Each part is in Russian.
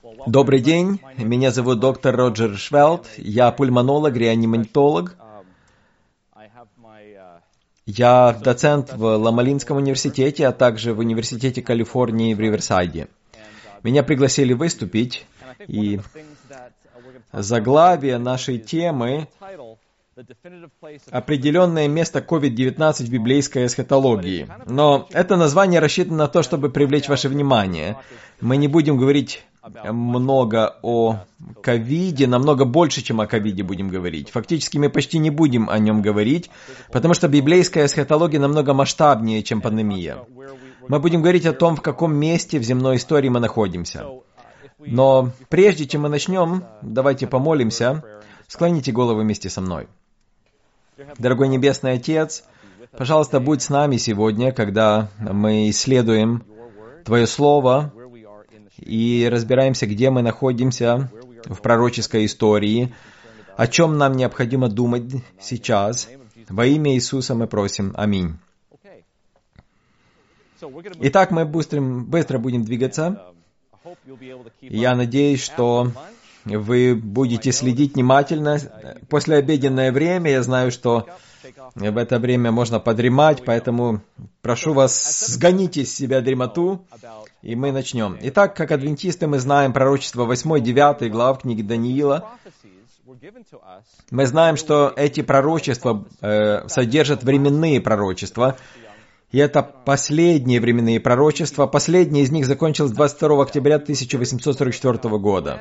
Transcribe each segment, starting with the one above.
Добрый день, меня зовут доктор Роджер Швелт, я пульмонолог, реаниматолог. Я доцент в Ломалинском университете, а также в Университете Калифорнии в Риверсайде. Меня пригласили выступить, и заглавие нашей темы «Определенное место COVID-19 в библейской эсхатологии». Но это название рассчитано на то, чтобы привлечь ваше внимание. Мы не будем говорить много о ковиде, намного больше, чем о ковиде будем говорить. Фактически мы почти не будем о нем говорить, потому что библейская эсхатология намного масштабнее, чем пандемия. Мы будем говорить о том, в каком месте в земной истории мы находимся. Но прежде чем мы начнем, давайте помолимся. Склоните головы вместе со мной. Дорогой Небесный Отец, пожалуйста, будь с нами сегодня, когда мы исследуем Твое Слово и разбираемся, где мы находимся в пророческой истории, о чем нам необходимо думать сейчас. Во имя Иисуса мы просим. Аминь. Итак, мы быстро будем двигаться. Я надеюсь, что вы будете следить внимательно. Послеобеденное время, я знаю, что в это время можно подремать, поэтому прошу вас, сгоните из себя дремоту, и мы начнем. Итак, как адвентисты, мы знаем пророчество 8-9 глав книги Даниила. Мы знаем, что эти пророчества содержат временные пророчества, и это последние временные пророчества. Последнее из них закончилось 22 октября 1844 года.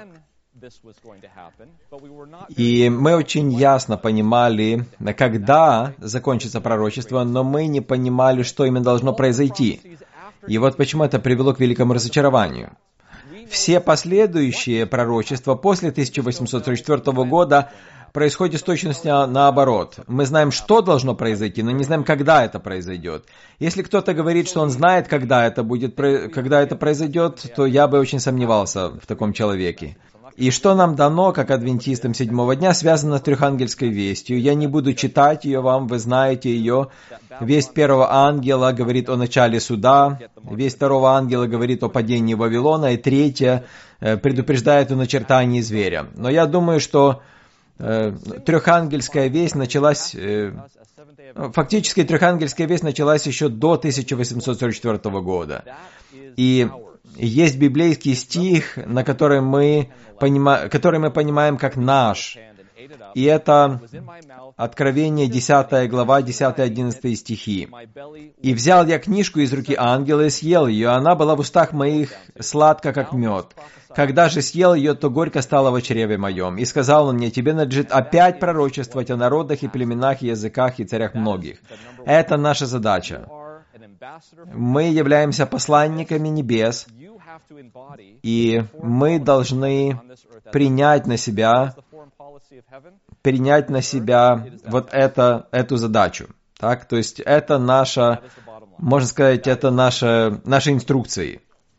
И мы очень ясно понимали, когда закончится пророчество, но мы не понимали, что именно должно произойти. И вот почему это привело к великому разочарованию. Все последующие пророчества после 1844 года происходят с точностью наоборот. Мы знаем, что должно произойти, но не знаем, когда это произойдет. Если кто-то говорит, что он знает, когда это произойдет, то я бы очень сомневался в таком человеке. И что нам дано, как адвентистам седьмого дня, связано с трехангельской вестью. Я не буду читать ее вам, вы знаете ее. Весть первого ангела говорит о начале суда, весть второго ангела говорит о падении Вавилона, и третья предупреждает о начертании зверя. Но я думаю, что трехангельская весть началась... Фактически трехангельская весть началась еще до 1844 года. И есть библейский стих, который мы понимаем как наш. И это Откровение 10 глава, 10-11 стихи. «И взял я книжку из руки ангела и съел ее, она была в устах моих сладко, как мед. Когда же съел ее, то горько стало в чреве моем. И сказал он мне: тебе надлежит опять пророчествовать о народах и племенах, и языках, и царях многих». Это наша задача. Мы являемся посланниками небес, и мы должны принять на себя вот эту задачу. Так? То есть это наша, можно сказать, это наши инструкции.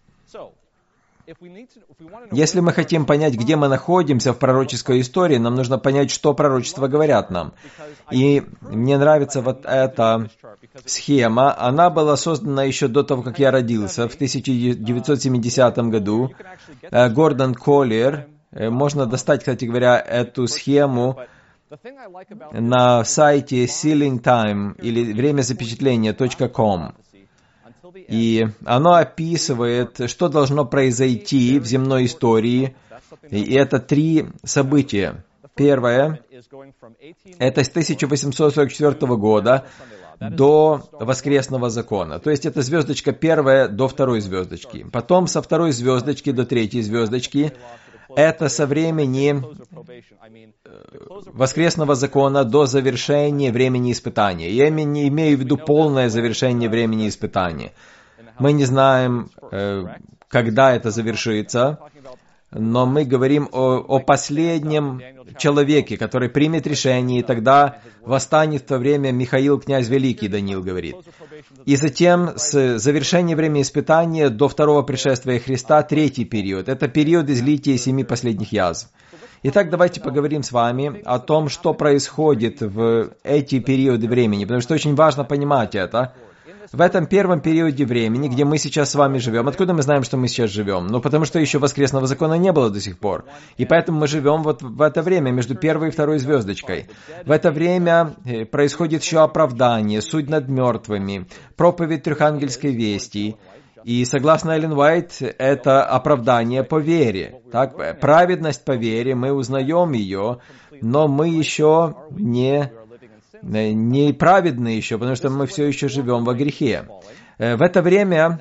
Если мы хотим понять, где мы находимся в пророческой истории, нам нужно понять, что пророчества говорят нам. И мне нравится вот эта схема. Она была создана еще до того, как я родился, в 1970 году. Гордон Коллиер. Можно достать, кстати говоря, эту схему на сайте sealingtime или времязапечатления.com. И оно описывает, что должно произойти в земной истории. И это 3 события. Первое, это с 1844 года до воскресного закона. То есть это звездочка первая до второй звездочки. Потом со второй звездочки до третьей звездочки. Это со времени воскресного закона до завершения времени испытания. Я не имею в виду полное завершение времени испытания. Мы не знаем, когда это завершится, но мы говорим о последнем человеке, который примет решение, и тогда восстанет в то время Михаил, князь Великий, Даниил говорит. И затем с завершения времени испытания до второго пришествия Христа, 3-й период. Это период излития 7 последних язв. Итак, давайте поговорим с вами о том, что происходит в эти периоды времени, потому что очень важно понимать это. в этом первом периоде времени, где мы сейчас с вами живем, откуда мы знаем, что мы сейчас живем? Ну, потому что еще воскресного закона не было до сих пор. И поэтому мы живем вот в это время, между первой и второй звездочкой. В это время происходит еще оправдание, суд над мертвыми, проповедь трехангельской вести. И согласно Эллен Уайт, это оправдание по вере. Так, праведность по вере, мы узнаем ее, но мы еще не праведны еще, потому что мы все еще живем во грехе. В это время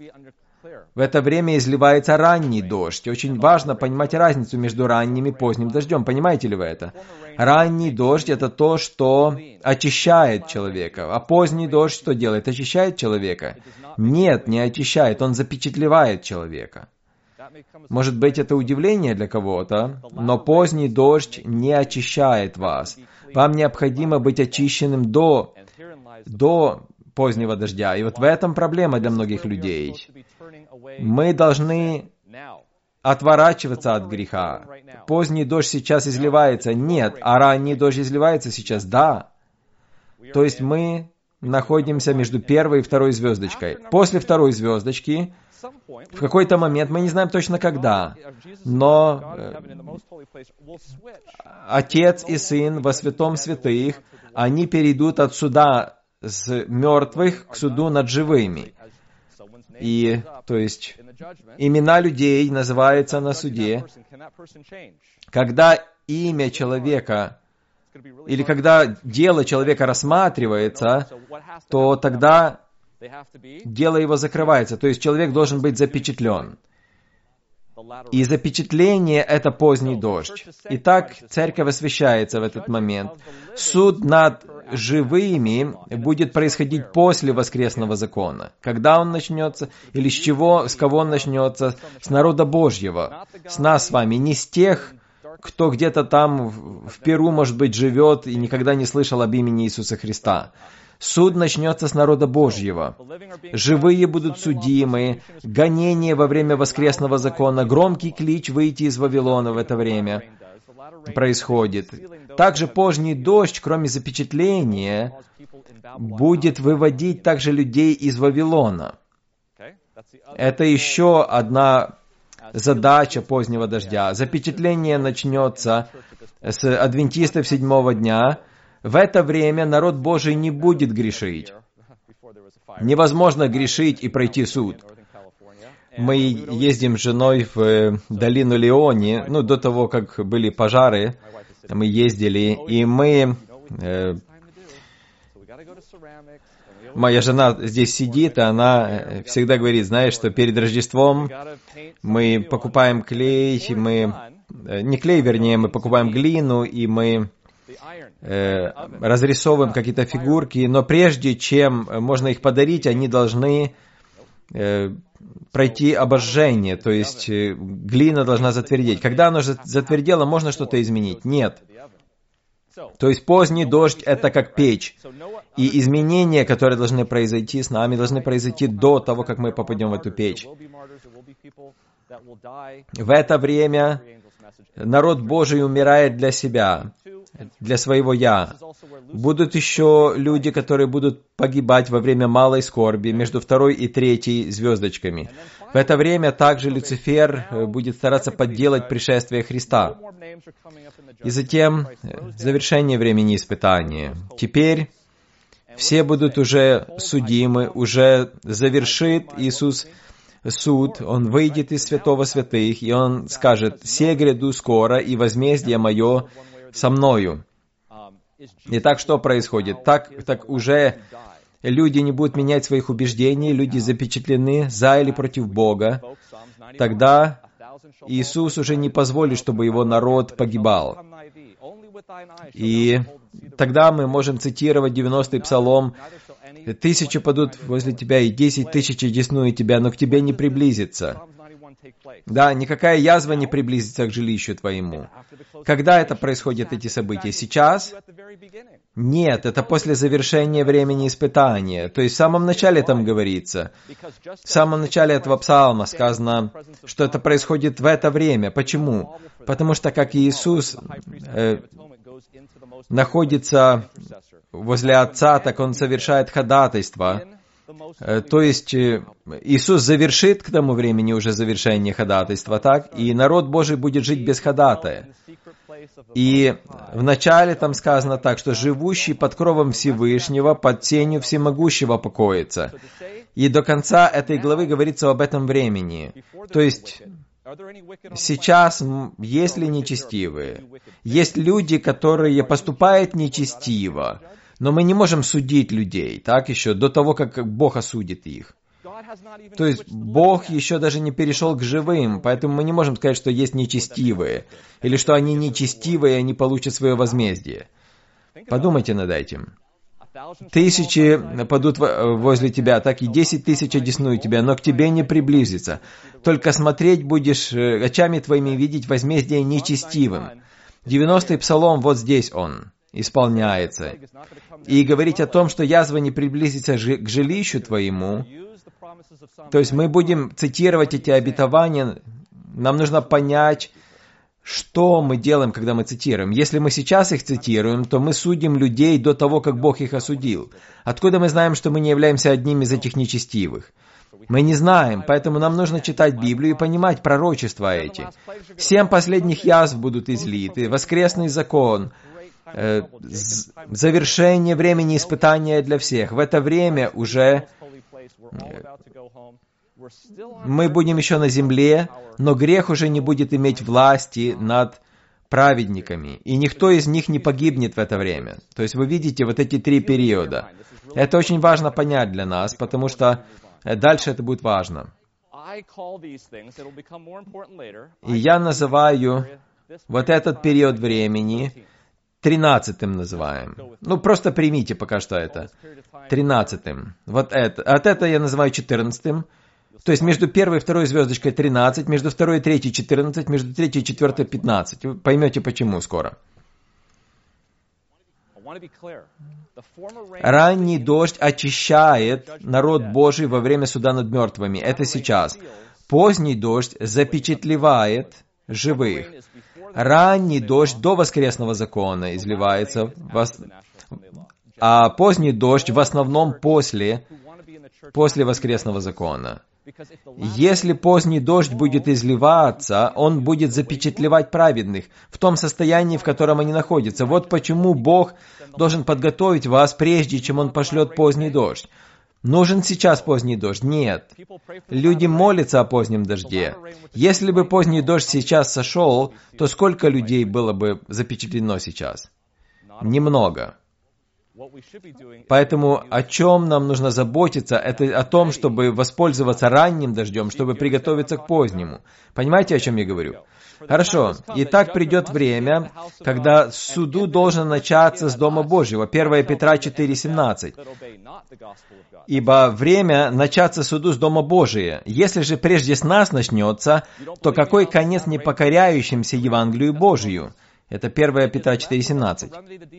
изливается ранний дождь. Очень важно понимать разницу между ранним и поздним дождем. Понимаете ли вы это? Ранний дождь — это то, что очищает человека. А поздний дождь что делает? Очищает человека? Нет, не очищает. Он запечатлевает человека. Может быть, это удивление для кого-то, но поздний дождь не очищает вас. Вам необходимо быть очищенным до позднего дождя. И вот в этом проблема для многих людей. Мы должны отворачиваться от греха. Поздний дождь сейчас изливается? Нет. А ранний дождь изливается сейчас? Да. То есть мы находимся между первой и второй звездочкой. После второй звездочки, в какой-то момент, мы не знаем точно когда, но Отец и Сын во святом святых, они перейдут от суда с мертвых к суду над живыми. И, то есть, имена людей называются на суде. Когда имя человека, или когда дело человека рассматривается, то тогда дело его закрывается. То есть, человек должен быть запечатлен. И запечатление — это поздний дождь. Итак, церковь освящается в этот момент. Суд над живыми будет происходить после воскресного закона. Когда он начнется? Или с кого он начнется? С народа Божьего. С нас с вами. Не с тех, кто где-то там в Перу, может быть, живет и никогда не слышал об имени Иисуса Христа. Суд начнется с народа Божьего. Живые будут судимы, гонение во время воскресного закона, громкий клич выйти из Вавилона в это время происходит. Также поздний дождь, кроме запечатления, будет выводить также людей из Вавилона. Это еще одна задача позднего дождя. Запечатление начнется с адвентистов седьмого дня. В это время народ Божий не будет грешить. Невозможно грешить и пройти суд. Мы ездим с женой в долину Леони, до того, как были пожары, мы ездили, и моя жена здесь сидит, и она всегда говорит, знаешь, что перед Рождеством мы покупаем клей, мы покупаем глину, и мы разрисовываем какие-то фигурки, но прежде чем можно их подарить, они должны пройти обожжение, то есть глина должна затвердеть. Когда она затвердела, можно что-то изменить? Нет. То есть поздний дождь — это как печь. И изменения, которые должны произойти с нами, должны произойти до того, как мы попадем в эту печь. В это время народ Божий умирает для себя, для своего «я». Будут еще люди, которые будут погибать во время малой скорби между второй и третьей звездочками. В это время также Люцифер будет стараться подделать пришествие Христа. И затем завершение времени испытания. Теперь все будут уже судимы, уже завершит Иисус суд, Он выйдет из святого святых, и Он скажет: «Се гряду скоро, и возмездие мое со мною». Итак, что происходит? Так уже люди не будут менять своих убеждений, люди запечатлены за или против Бога. Тогда Иисус уже не позволит, чтобы Его народ погибал. И тогда мы можем цитировать 90-й Псалом: «Тысячи падут возле тебя, и 10 тысяч одесную тебя, но к тебе не приблизится». Да, никакая язва не приблизится к жилищу твоему. Когда это происходит, эти события? Сейчас? Нет, это после завершения времени испытания. То есть в самом начале там говорится. В самом начале этого псалма сказано, что это происходит в это время. Почему? Потому что как Иисус находится возле Отца, так Он совершает ходатайство То есть Иисус завершит к тому времени уже завершение ходатайства, так? И народ Божий будет жить без ходатая. И вначале там сказано так, что живущий под кровом Всевышнего, под тенью Всемогущего покоится. И до конца этой главы говорится об этом времени. То есть сейчас есть ли нечестивые? Есть люди, которые поступают нечестиво, но мы не можем судить людей, так еще, до того, как Бог осудит их. То есть Бог еще даже не перешел к живым, поэтому мы не можем сказать, что есть нечестивые, или что они нечестивые, и они получат свое возмездие. Подумайте над этим. 1000 падут возле тебя, так и 10 000 одесную тебя, но к тебе не приблизится. Только смотреть будешь, очами твоими видеть возмездие нечестивым. 90-й псалом, вот здесь он исполняется. И говорить о том, что язва не приблизится к жилищу твоему, то есть мы будем цитировать эти обетования, нам нужно понять, что мы делаем, когда мы цитируем. Если мы сейчас их цитируем, то мы судим людей до того, как Бог их осудил. Откуда мы знаем, что мы не являемся одним из этих нечестивых? Мы не знаем, поэтому нам нужно читать Библию и понимать пророчества эти. 7 последних язв будут излиты, воскресный закон, завершение времени испытания для всех. В это время уже мы будем еще на земле, но грех уже не будет иметь власти над праведниками, и никто из них не погибнет в это время. То есть вы видите вот эти 3 периода. Это очень важно понять для нас, потому что дальше это будет важно. И я называю вот этот период времени 13-м называем. Ну, просто примите пока что это. 13-м. Вот это. От этого я называю 14-м. То есть между 1 и 2 звездочкой 13, между 2 и 3 14, между 3 и 4 15. Вы поймете почему скоро. Ранний дождь очищает народ Божий во время суда над мертвыми. Это сейчас. Поздний дождь запечатлевает живых. Ранний дождь до воскресного закона изливается, а поздний дождь в основном после воскресного закона. Если поздний дождь будет изливаться, он будет запечатлевать праведных в том состоянии, в котором они находятся. Вот почему Бог должен подготовить вас, прежде чем Он пошлет поздний дождь. Нужен сейчас поздний дождь? Нет. Люди молятся о позднем дожде. Если бы поздний дождь сейчас сошел, то сколько людей было бы запечатлено сейчас? Немного. Поэтому о чем нам нужно заботиться, это о том, чтобы воспользоваться ранним дождем, чтобы приготовиться к позднему. Понимаете, о чем я говорю? Хорошо. Итак, придет время, когда суду должен начаться с Дома Божьего. 1 Петра 4:17. Ибо время начаться суду с Дома Божия. Если же прежде с нас начнется, то какой конец непокоряющимся Евангелию Божию? Это 1 Петра 4:17.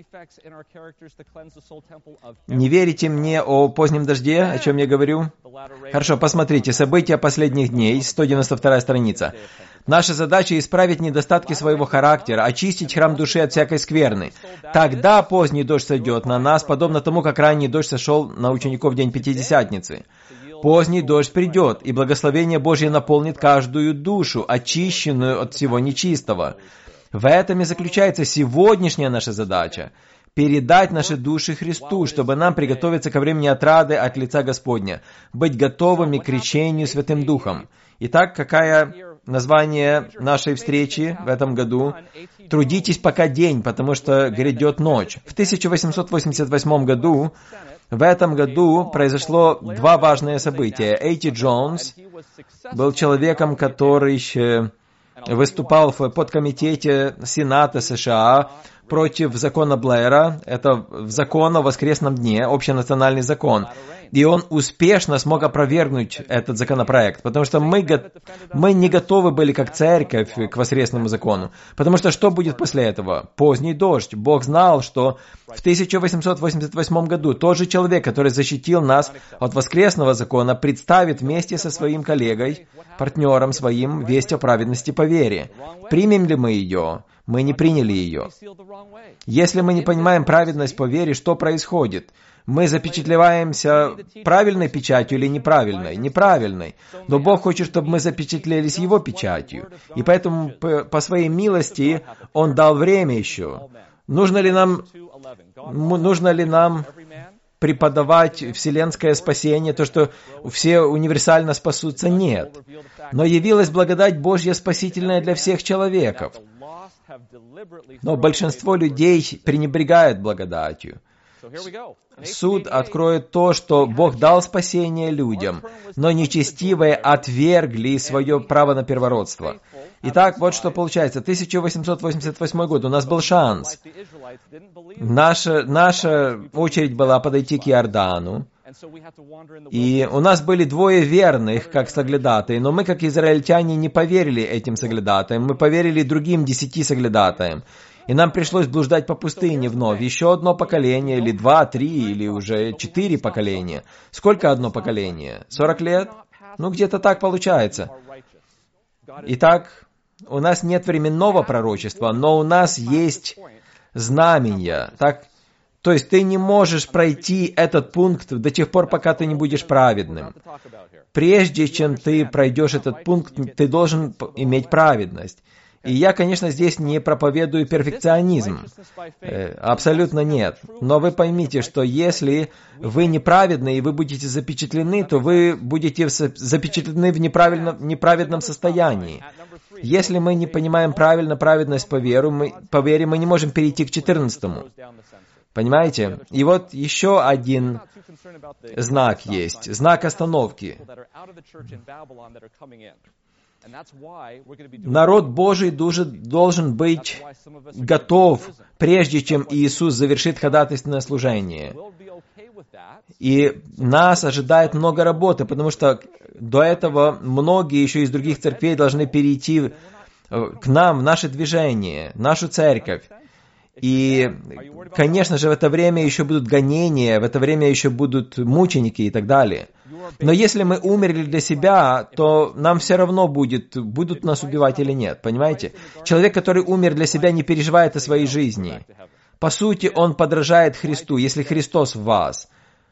Не верите мне о позднем дожде, о чем я говорю? Хорошо, посмотрите. События последних дней, 192 страница. Наша задача — исправить недостатки своего характера, очистить храм души от всякой скверны. Тогда поздний дождь сойдет на нас, подобно тому, как ранний дождь сошел на учеников в день Пятидесятницы. Поздний дождь придет, и благословение Божье наполнит каждую душу, очищенную от всего нечистого. В этом и заключается сегодняшняя наша задача — передать наши души Христу, чтобы нам приготовиться ко времени отрады от лица Господня, быть готовыми к крещению Святым Духом. Итак, какое название нашей встречи в этом году? «Трудитесь пока день, потому что грядет ночь». В 1888 году, в этом году, произошло 2 важные события. А.Т. Джонс был человеком, который выступал в подкомитете Сената США против закона Блэра, это закон о воскресном дне, общенациональный закон. И он успешно смог опровергнуть этот законопроект, потому что мы не готовы были как церковь к воскресному закону. Потому что что будет после этого? Поздний дождь. Бог знал, что в 1888 году тот же человек, который защитил нас от воскресного закона, представит вместе со своим коллегой, партнером своим, весть о праведности по вере. Примем ли мы ее? Мы не приняли ее. Если мы не понимаем праведность по вере, что происходит? Мы запечатлеваемся правильной печатью или неправильной? Неправильной. Но Бог хочет, чтобы мы запечатлелись Его печатью. И поэтому по своей милости Он дал время еще. Нужно ли нам преподавать вселенское спасение, то, что все универсально спасутся? Нет. Но явилась благодать Божья спасительная для всех человеков. Но большинство людей пренебрегают благодатью. Суд откроет то, что Бог дал спасение людям, но нечестивые отвергли свое право на первородство. Итак, вот что получается. 1888 год, у нас был шанс. Наша очередь была подойти к Иордану. И у нас были двое верных, как соглядатые, но мы, как израильтяне, не поверили этим соглядатаям, мы поверили другим 10 соглядатаям. И нам пришлось блуждать по пустыне вновь. Еще одно поколение, или 2, 3, или уже 4 поколения. Сколько одно поколение? 40 лет? Ну, где-то так получается. Итак, у нас нет временного пророчества, но у нас есть знамения. То есть ты не можешь пройти этот пункт до тех пор, пока ты не будешь праведным. Прежде чем ты пройдешь этот пункт, ты должен иметь праведность. И я, конечно, здесь не проповедую перфекционизм. Абсолютно нет. Но вы поймите, что если вы неправедны и вы будете запечатлены, то вы будете запечатлены в неправедном состоянии. Если мы не понимаем правильно праведность по вере, мы не можем перейти к 14-му. Понимаете? И вот еще один знак есть. Знак остановки. Народ Божий должен быть готов, прежде чем Иисус завершит ходатайственное служение. И нас ожидает много работы, потому что до этого многие еще из других церквей должны перейти к нам, в наше движение, нашу церковь. И, конечно же, в это время еще будут гонения, в это время еще будут мученики и так далее. Но если мы умерли для себя, то нам все равно будут нас убивать или нет, понимаете? Человек, который умер для себя, не переживает о своей жизни. По сути, он подражает Христу, если Христос в вас.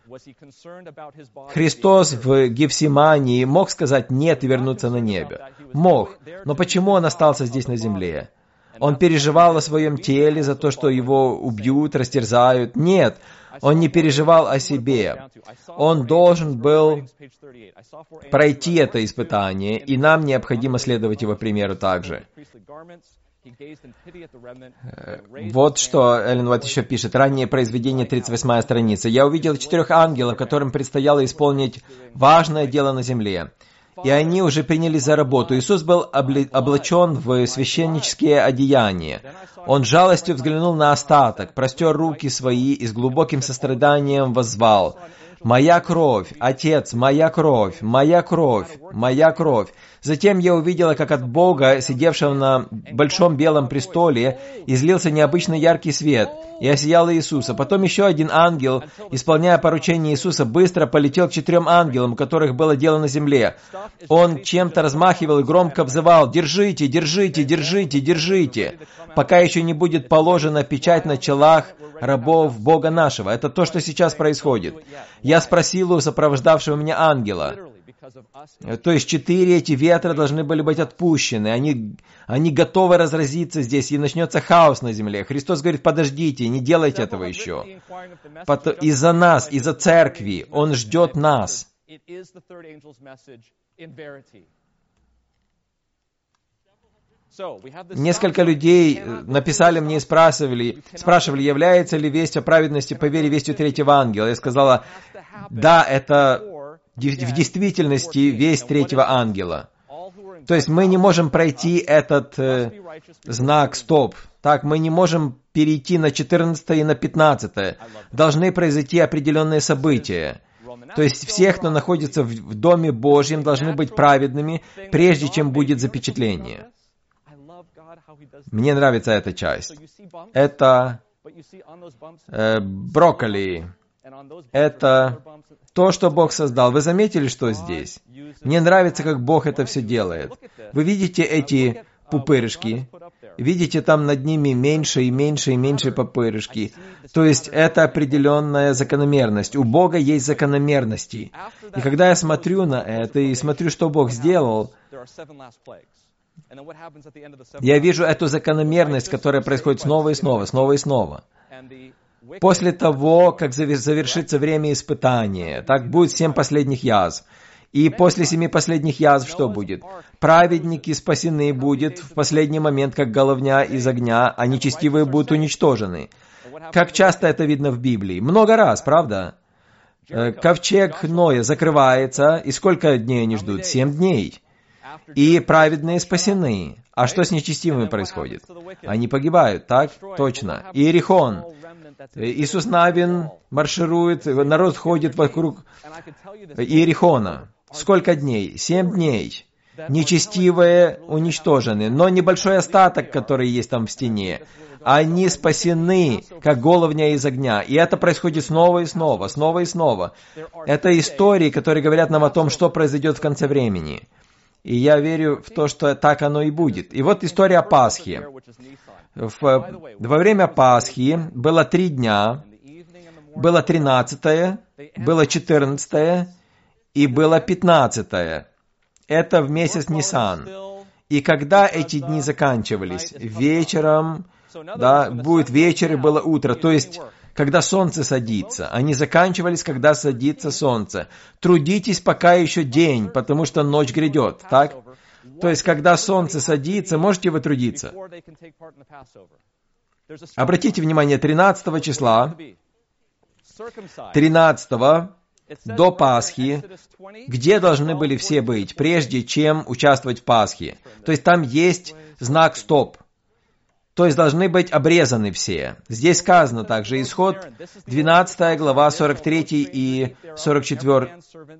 Христос в Гефсимании мог сказать «нет» и вернуться на небе. Мог. Но почему он остался здесь на земле? Он переживал о своем теле за то, что его убьют, растерзают. Нет, он не переживал о себе. Он должен был пройти это испытание, и нам необходимо следовать его примеру также. Вот что Эллен Уайт еще пишет. Раннее произведение, 38-я страница. «Я увидел 4 ангелов, которым предстояло исполнить важное дело на земле. И они уже принялись за работу. Иисус был облачен в священнические одеяния. Он жалостью взглянул на остаток, простер руки свои и с глубоким состраданием воззвал: «Моя кровь, Отец, моя кровь, моя кровь, моя кровь». Затем я увидела, как от Бога, сидевшего на большом белом престоле, излился необычно яркий свет и осиял Иисуса. Потом еще один ангел, исполняя поручение Иисуса, быстро полетел к 4 ангелам, у которых было дело на земле. Он чем-то размахивал и громко взывал: «Держите, держите, держите, держите, пока еще не будет положена печать на челах рабов Бога нашего». Это то, что сейчас происходит. Я спросил у сопровождавшего меня ангела. То есть 4 эти ветра должны были быть отпущены. Они готовы разразиться здесь, и начнется хаос на земле. Христос говорит: подождите, не делайте этого еще. Из-за нас, из-за церкви. Он ждет нас. Несколько людей написали мне и спрашивали, является ли весть о праведности по вере вестью 3-го ангела. Я сказала: да, это в действительности весть 3-го ангела. То есть мы не можем пройти этот знак «стоп». Так, мы не можем перейти на 14 и на 15. Должны произойти определенные события. То есть всех, кто находится в Доме Божьем, должны быть праведными, прежде чем будет запечатление. Мне нравится эта часть. Это брокколи. Это то, что Бог создал. Вы заметили, что здесь? Мне нравится, как Бог это все делает. Вы видите эти пупырышки? Видите, там над ними меньше и меньше и меньше пупырышки. То есть это определенная закономерность. У Бога есть закономерности. И когда я смотрю на это и смотрю, что Бог сделал, я вижу эту закономерность, которая происходит снова и снова, снова и снова. После того, как завершится время испытания, так будет 7 последних язв. И после 7 последних язв что будет? Праведники спасены будут в последний момент, как головня из огня, а нечестивые будут уничтожены. Как часто это видно в Библии? Много раз, правда? Ковчег Ноя закрывается, и сколько дней они ждут? 7 дней. И праведные спасены. А что с нечестивыми происходит? Они погибают, так? Точно. Иерихон. Иисус Навин марширует, народ ходит вокруг Иерихона. Сколько дней? 7 дней. Нечестивые уничтожены, но небольшой остаток, который есть там в стене. Они спасены, как головня из огня. И это происходит снова и снова, снова и снова. Это истории, которые говорят нам о том, что произойдет в конце времени. И я верю в то, что так оно и будет. И вот история Пасхи. Во время Пасхи было 3 дня, было 13-е, было 14-е и было 15-е. Это в месяц Нисан. И когда эти дни заканчивались? Вечером, да, будет вечер и было утро. То есть, когда солнце садится. Они заканчивались, когда садится солнце. Трудитесь, пока еще день, потому что ночь грядет, так? То есть, когда солнце садится, можете вы трудиться. Обратите внимание, 13 числа, 13 до Пасхи, где должны были все быть, прежде чем участвовать в Пасхе. То есть, там есть знак «стоп». То есть, должны быть обрезаны все. Здесь сказано также, Исход 12 глава, 43 и 44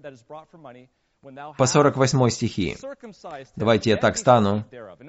по 48 стихи. Давайте я так стану.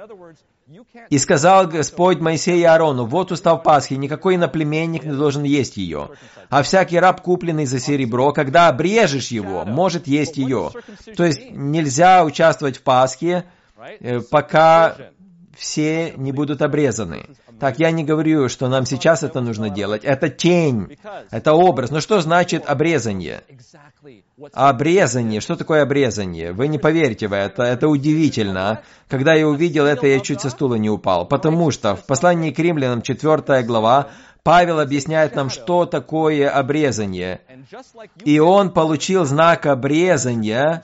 «И сказал Господь Моисею и Аарону, вот устав Пасхи, никакой иноплеменник не должен есть ее, а всякий раб, купленный за серебро, когда обрежешь его, может есть ее». То есть нельзя участвовать в Пасхе, пока все не будут обрезаны. Так, я не говорю, что нам сейчас это нужно делать. Это тень, это образ. Но что значит обрезание? Обрезание. Что такое обрезание? Вы не поверите в это. Это удивительно. Когда я увидел это, я чуть со стула не упал. Потому что в послании к Римлянам, 4 глава, Павел объясняет нам, что такое обрезание. И он получил знак обрезания,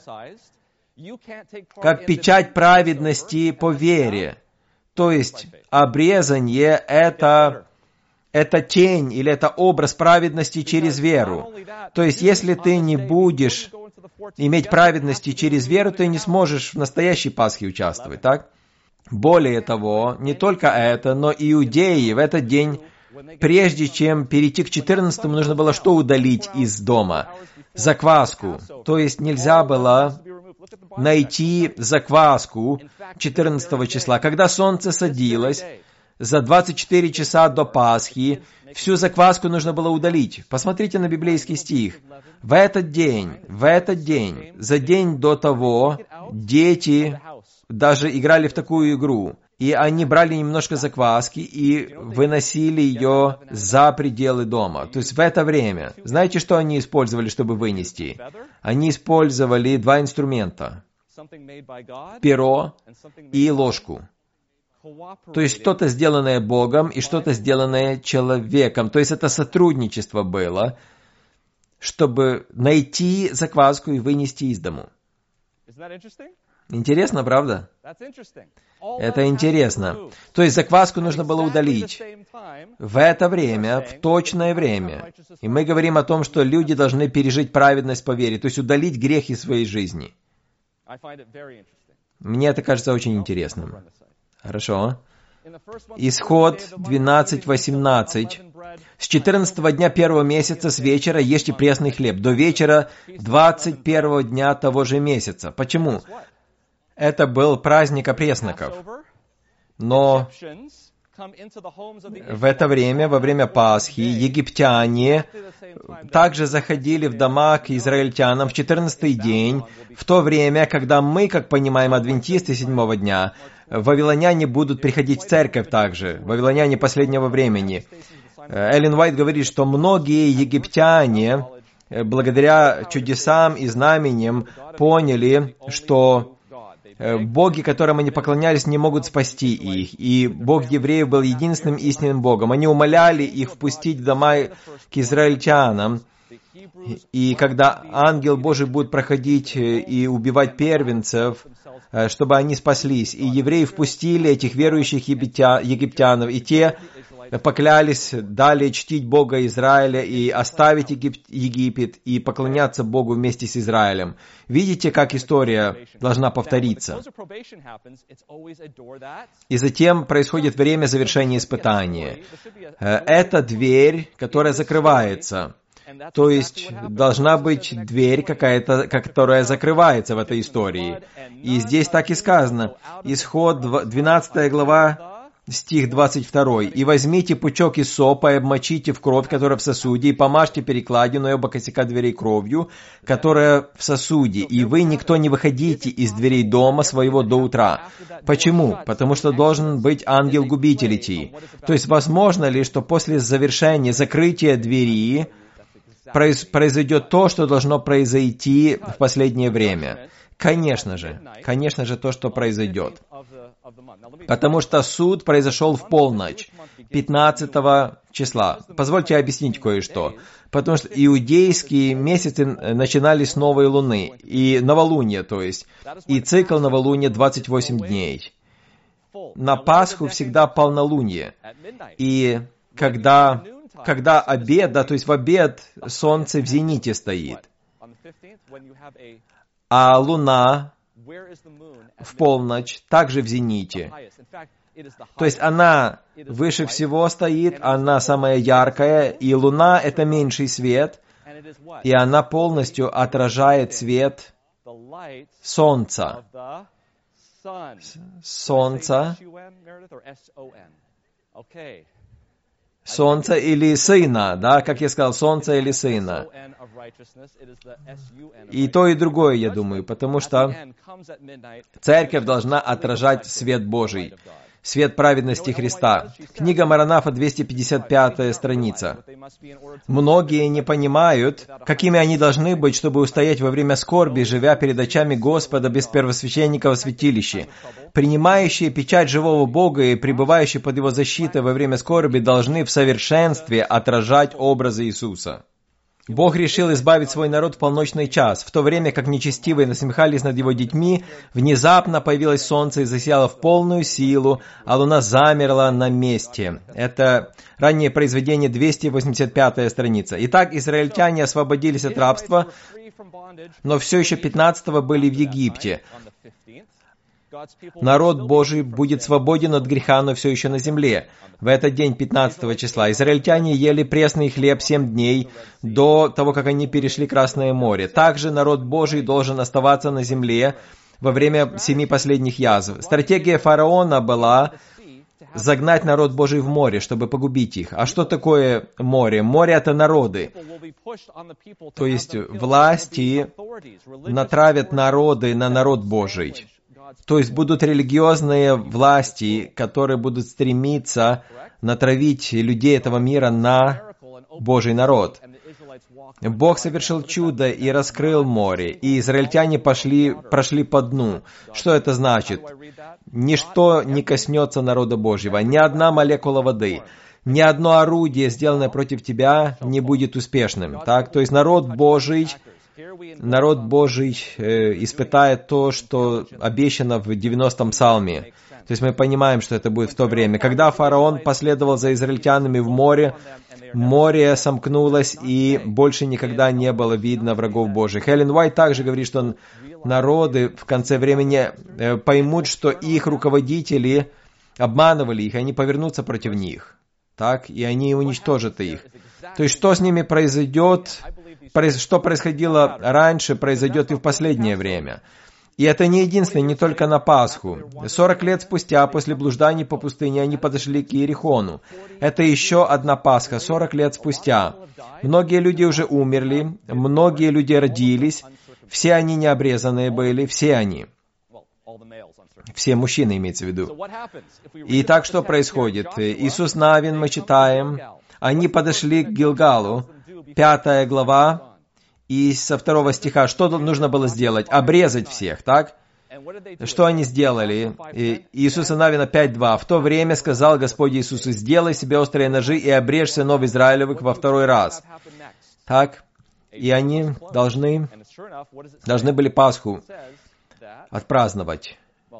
как печать праведности по вере. То есть, обрезание – это тень или это образ праведности через веру. То есть, если ты не будешь иметь праведности через веру, ты не сможешь в настоящей Пасхе участвовать, так? Более того, не только это, но иудеи в этот день, прежде чем перейти к 14-му, нужно было что удалить из дома? Закваску. То есть, нельзя было найти закваску 14 числа. Когда солнце садилось, за 24 часа до Пасхи, всю закваску нужно было удалить. Посмотрите на библейский стих. В этот день, за день до того, дети даже играли в такую игру. И они брали немножко закваски и выносили ее за пределы дома. То есть в это время. Знаете, что они использовали, чтобы вынести? Они использовали 2 инструмента. Перо и ложку. То есть что-то сделанное Богом и что-то сделанное человеком. То есть это сотрудничество было, чтобы найти закваску и вынести из дому. Интересно, правда? Это интересно. То есть закваску нужно было удалить в это время, в точное время. И мы говорим о том, что люди должны пережить праведность по вере, то есть удалить грех из своей жизни. Мне это кажется очень интересным. Хорошо. Исход 12:18. С 14 дня 1 месяца с вечера ешьте пресный хлеб, до вечера 21 дня того же месяца. Почему? Это был праздник опресноков. Но в это время, во время Пасхи, египтяне также заходили в дома к израильтянам в 14-й день, в то время, когда мы, как понимаем, адвентисты 7-го дня, вавилоняне будут приходить в церковь также, вавилоняне последнего времени. Эллен Уайт говорит, что многие египтяне, благодаря чудесам и знамениям, поняли, что боги, которым они поклонялись, не могут спасти их. И Бог евреев был единственным истинным Богом. Они умоляли их впустить в дома к израильтянам. И когда ангел Божий будет проходить и убивать первенцев, чтобы они спаслись. И евреи впустили этих верующих египтянов, и те поклялись далее чтить Бога Израиля и оставить Египет и поклоняться Богу вместе с Израилем. Видите, как история должна повториться. И затем происходит время завершения испытания. Это дверь, которая закрывается. То есть должна быть дверь какая-то, которая закрывается в этой истории. И здесь так и сказано. Исход 12 глава, стих 22. «И возьмите пучок иссопа и обмочите в кровь, которая в сосуде, и помажьте перекладину и оба косяка дверей кровью, которая в сосуде, и вы никто не выходите из дверей дома своего до утра». Почему? Потому что должен быть ангел-губитель идти. То есть возможно ли, что после завершения, закрытия двери произойдет то, что должно произойти в последнее время? Конечно же, то, что произойдет. Потому что суд произошел в полночь, 15 числа. Позвольте объяснить кое-что. Потому что иудейские месяцы начинались с новой луны, и новолуние, то есть, и цикл новолуния 28 дней. На Пасху всегда полнолуние. И когда обед, то есть в обед солнце в зените стоит, а луна в полночь также в зените. То есть она выше всего стоит, она самая яркая, и луна — это меньший свет, и она полностью отражает свет солнца. Солнца или сына, да, как я сказал, солнца или сына. И то, и другое, я думаю, потому что церковь должна отражать свет Божий, свет праведности Христа. Книга Маранафа, 255 страница. Многие не понимают, какими они должны быть, чтобы устоять во время скорби, живя перед очами Господа без первосвященника во святилище. Принимающие печать живого Бога и пребывающие под Его защитой во время скорби должны в совершенстве отражать образы Иисуса. Бог решил избавить свой народ в полночный час. В то время, как нечестивые насмехались над Его детьми, внезапно появилось солнце и засияло в полную силу, а луна замерла на месте. Это раннее произведение, 285 страница. Итак, израильтяне освободились от рабства, но все еще 15-го были в Египте. Народ Божий будет свободен от греха, но все еще на земле. В этот день, 15 числа, израильтяне ели пресный хлеб 7 дней до того, как они перешли Красное море. Также народ Божий должен оставаться на земле во время 7 последних язв. Стратегия фараона была загнать народ Божий в море, чтобы погубить их. А что такое море? Море — это народы. То есть власти натравят народы на народ Божий. То есть будут религиозные власти, которые будут стремиться натравить людей этого мира на Божий народ. Бог совершил чудо и раскрыл море, и израильтяне прошли по дну. Что это значит? Ничто не коснется народа Божьего, ни одна молекула воды, ни одно орудие, сделанное против тебя, не будет успешным. Так? То есть народ Божий испытает то, что обещано в 90-м псалме. То есть мы понимаем, что это будет в то время. Когда фараон последовал за израильтянами в море, море сомкнулось, и больше никогда не было видно врагов Божьих. Эллен Уайт также говорит, что народы в конце времени поймут, что их руководители обманывали их, они повернутся против них. Так? И они уничтожат их. То есть что с ними произойдет? Что происходило раньше, произойдет и в последнее время. И это не единственное, не только на Пасху. 40 лет спустя, после блужданий по пустыне, они подошли к Иерихону. Это еще одна Пасха, 40 лет спустя. Многие люди уже умерли, многие люди родились, все они необрезанные были, все они. Все мужчины имеется в виду. Итак, что происходит? Иисус Навин, мы читаем, они подошли к Гилгалу, 5 глава, и со 2 стиха, что нужно было сделать? Обрезать всех, так? Что они сделали? Иисуса Навина 5.2. «В то время сказал Господь Иисусу, сделай себе острые ножи и обрежь сынов Израилевых во 2 раз». Так? И они должны были Пасху отпраздновать.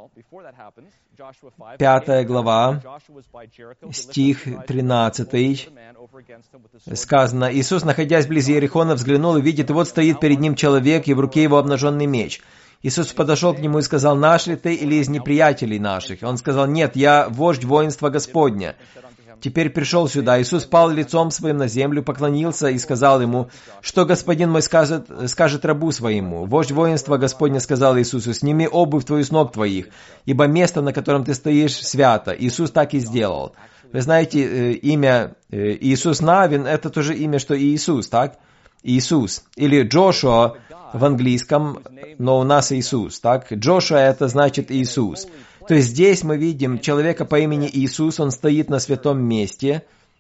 5 глава, стих 13, сказано, «Иисус, находясь вблизи Иерихона, взглянул и видит, и вот стоит перед ним человек, и в руке его обнаженный меч. Иисус подошел к нему и сказал, наш ли ты или из неприятелей наших? Он сказал, нет, я вождь воинства Господня. Теперь пришел сюда. Иисус пал лицом своим на землю, поклонился и сказал ему, что господин мой скажет рабу своему. Вождь воинства Господня сказал Иисусу, сними обувь твою с ног твоих, ибо место, на котором ты стоишь, свято. Иисус так и сделал. Вы знаете, имя Иисус Навин, это тоже имя, что и Иисус, так? Иисус. Или Джошуа в английском, но у нас Иисус, так? Джошуа это значит Иисус. То есть здесь мы видим человека по имени Иисус, он стоит на святом месте,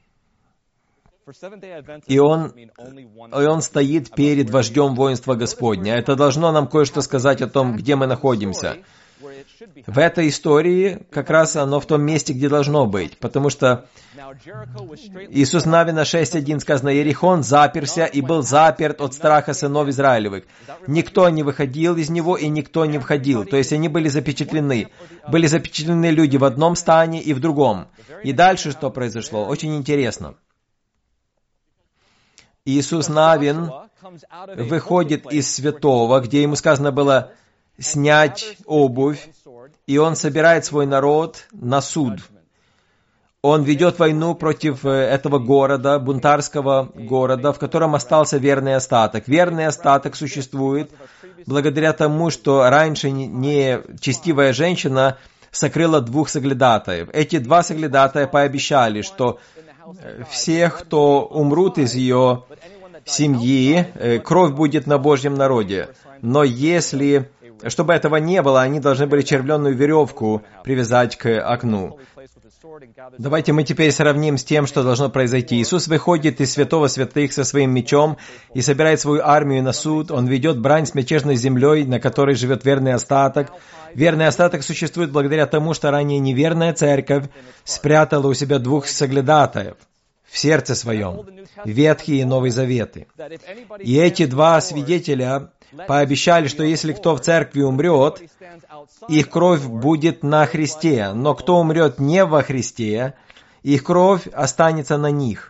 и он стоит перед вождем воинства Господня. Это должно нам кое-что сказать о том, где мы находимся. В этой истории как раз оно в том месте, где должно быть, потому что Иисус Навина 6.1 сказано, Иерихон заперся и был заперт от страха сынов Израилевых. Никто не выходил из него и никто не входил. То есть они были запечатлены. Были запечатлены люди в одном стане и в другом. И дальше что произошло? Очень интересно. Иисус Навин выходит из святого, где ему сказано было снять обувь, и он собирает свой народ на суд. Он ведет войну против этого города, бунтарского города, в котором остался верный остаток. Верный остаток существует благодаря тому, что раньше нечестивая женщина сокрыла 2 соглядатаев. Эти 2 соглядатая пообещали, что всех, кто умрут из ее семьи, кровь будет на Божьем народе. Но чтобы этого не было, они должны были червленную веревку привязать к окну. Давайте мы теперь сравним с тем, что должно произойти. Иисус выходит из святого святых со своим мечом и собирает свою армию на суд. Он ведет брань с мятежной землей, на которой живет верный остаток. Верный остаток существует благодаря тому, что ранее неверная церковь спрятала у себя 2 соглядатаев в сердце своем, Ветхий и Новый Заветы. И эти 2 свидетеля пообещали, что если кто в церкви умрет, их кровь будет на Христе, но кто умрет не во Христе, их кровь останется на них.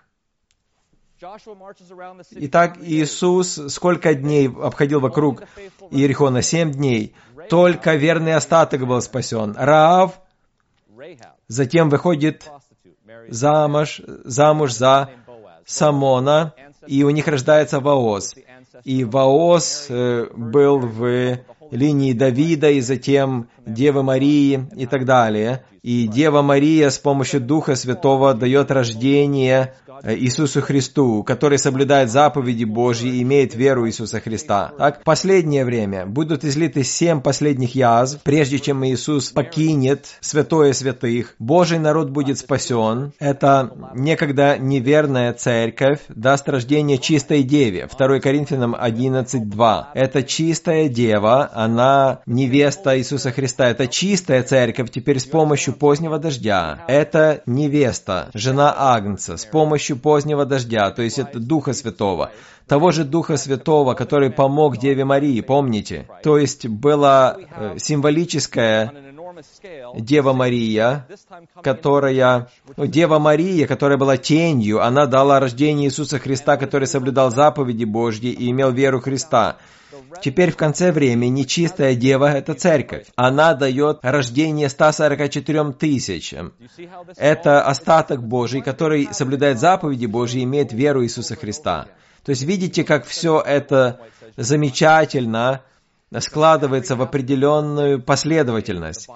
Итак, Иисус сколько дней обходил вокруг Иерихона? 7 дней. Только верный остаток был спасен. Раав затем выходит замуж за Самона, и у них рождается Вооз. И Вооз был в линии Давида, и затем Девы Марии и так далее. И Дева Мария с помощью Духа Святого дает рождение Иисусу Христу, который соблюдает заповеди Божьи и имеет веру Иисуса Христа. Так, в последнее время будут излиты 7 последних язв, прежде чем Иисус покинет святое святых. Божий народ будет спасен. Это некогда неверная церковь даст рождение чистой деве. 2 Коринфянам 11.2. Это чистая дева, она невеста Иисуса Христа. Это чистая церковь теперь с помощью позднего дождя. Это невеста, жена Агнца, с помощью позднего дождя, то есть это Духа Святого. Того же Духа Святого, который помог Деве Марии, помните? То есть была символическая Дева Мария, которая была тенью, она дала рождение Иисуса Христа, который соблюдал заповеди Божьи и имел веру Христа. Теперь в конце времени чистая дева – это церковь. Она дает рождение 144 тысячам. Это остаток Божий, который соблюдает заповеди Божьи и имеет веру Иисуса Христа. То есть видите, как все это замечательно складывается в определенную последовательность.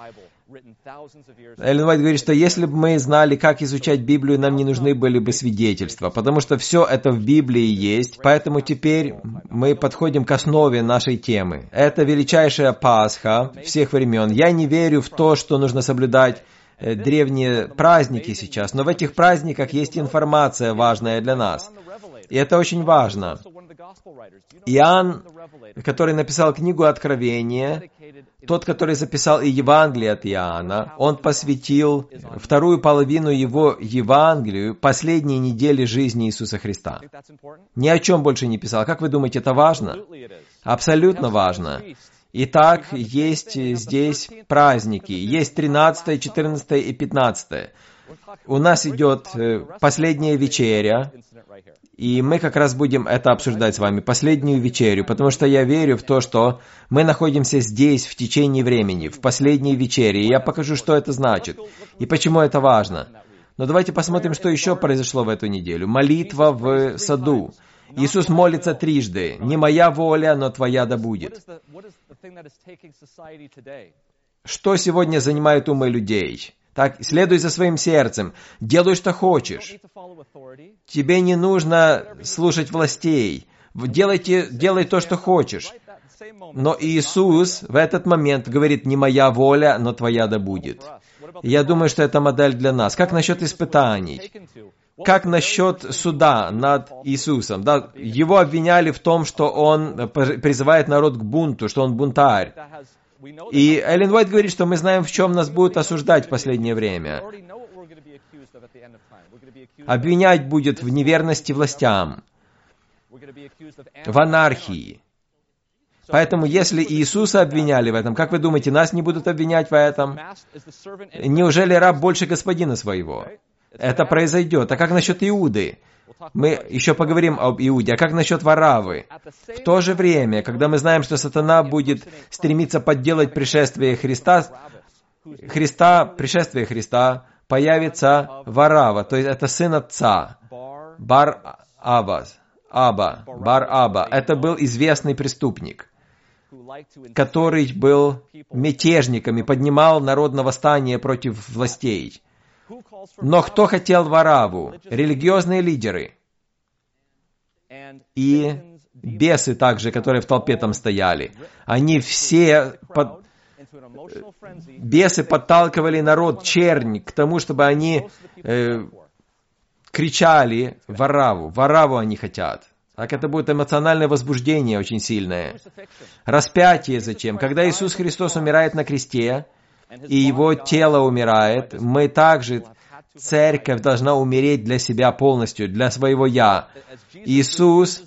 Эллен Уайт говорит, что если бы мы знали, как изучать Библию, нам не нужны были бы свидетельства, потому что все это в Библии есть, поэтому теперь мы подходим к основе нашей темы. Это величайшая Пасха всех времен. Я не верю в то, что нужно соблюдать древние праздники сейчас, но в этих праздниках есть информация важная для нас. И это очень важно. Иоанн, который написал книгу Откровения, тот, который записал и Евангелие от Иоанна, он посвятил вторую половину его Евангелию последней недели жизни Иисуса Христа. Ни о чем больше не писал. Как вы думаете, это важно? Абсолютно важно. Итак, есть здесь праздники. Есть 13, 14 и 15. У нас идет последняя вечеря, и мы как раз будем это обсуждать с вами, последнюю вечерю, потому что я верю в то, что мы находимся здесь в течение времени, в последней вечере, и я покажу, что это значит, и почему это важно. Но давайте посмотрим, что еще произошло в эту неделю. Молитва в саду. Иисус молится трижды. «Не моя воля, но твоя да будет». Что сегодня занимает умы людей? Так, следуй за своим сердцем, делай, что хочешь. Тебе не нужно слушать властей. Делай то, что хочешь. Но Иисус в этот момент говорит, не моя воля, но твоя да будет. Я думаю, что это модель для нас. Как насчет испытаний? Как насчет суда над Иисусом? Да, его обвиняли в том, что он призывает народ к бунту, что он бунтарь. И Эллен Уайт говорит, что мы знаем, в чем нас будут осуждать в последнее время. Обвинять будет в неверности властям, в анархии. Поэтому, если Иисуса обвиняли в этом, как вы думаете, нас не будут обвинять в этом? Неужели раб больше господина своего? Это произойдет. А как насчет Иуды? Мы еще поговорим об Иуде. А как насчет Вараввы? В то же время, когда мы знаем, что сатана будет стремиться подделать пришествие Христа, пришествие Христа, появится Варавва, то есть это сын отца, Бар-Аба. Это был известный преступник, который был мятежником и поднимал народ на восстание против властей. Но кто хотел Варавву? Религиозные лидеры. И бесы также, которые в толпе там стояли. Они все... Бесы подталкивали народ, чернь, к тому, чтобы они кричали Варавву. Варавву они хотят. Так это будет эмоциональное возбуждение очень сильное. Распятие зачем? Когда Иисус Христос умирает на кресте, и Его тело умирает, мы также, церковь должна умереть для себя полностью, для своего «я». Иисус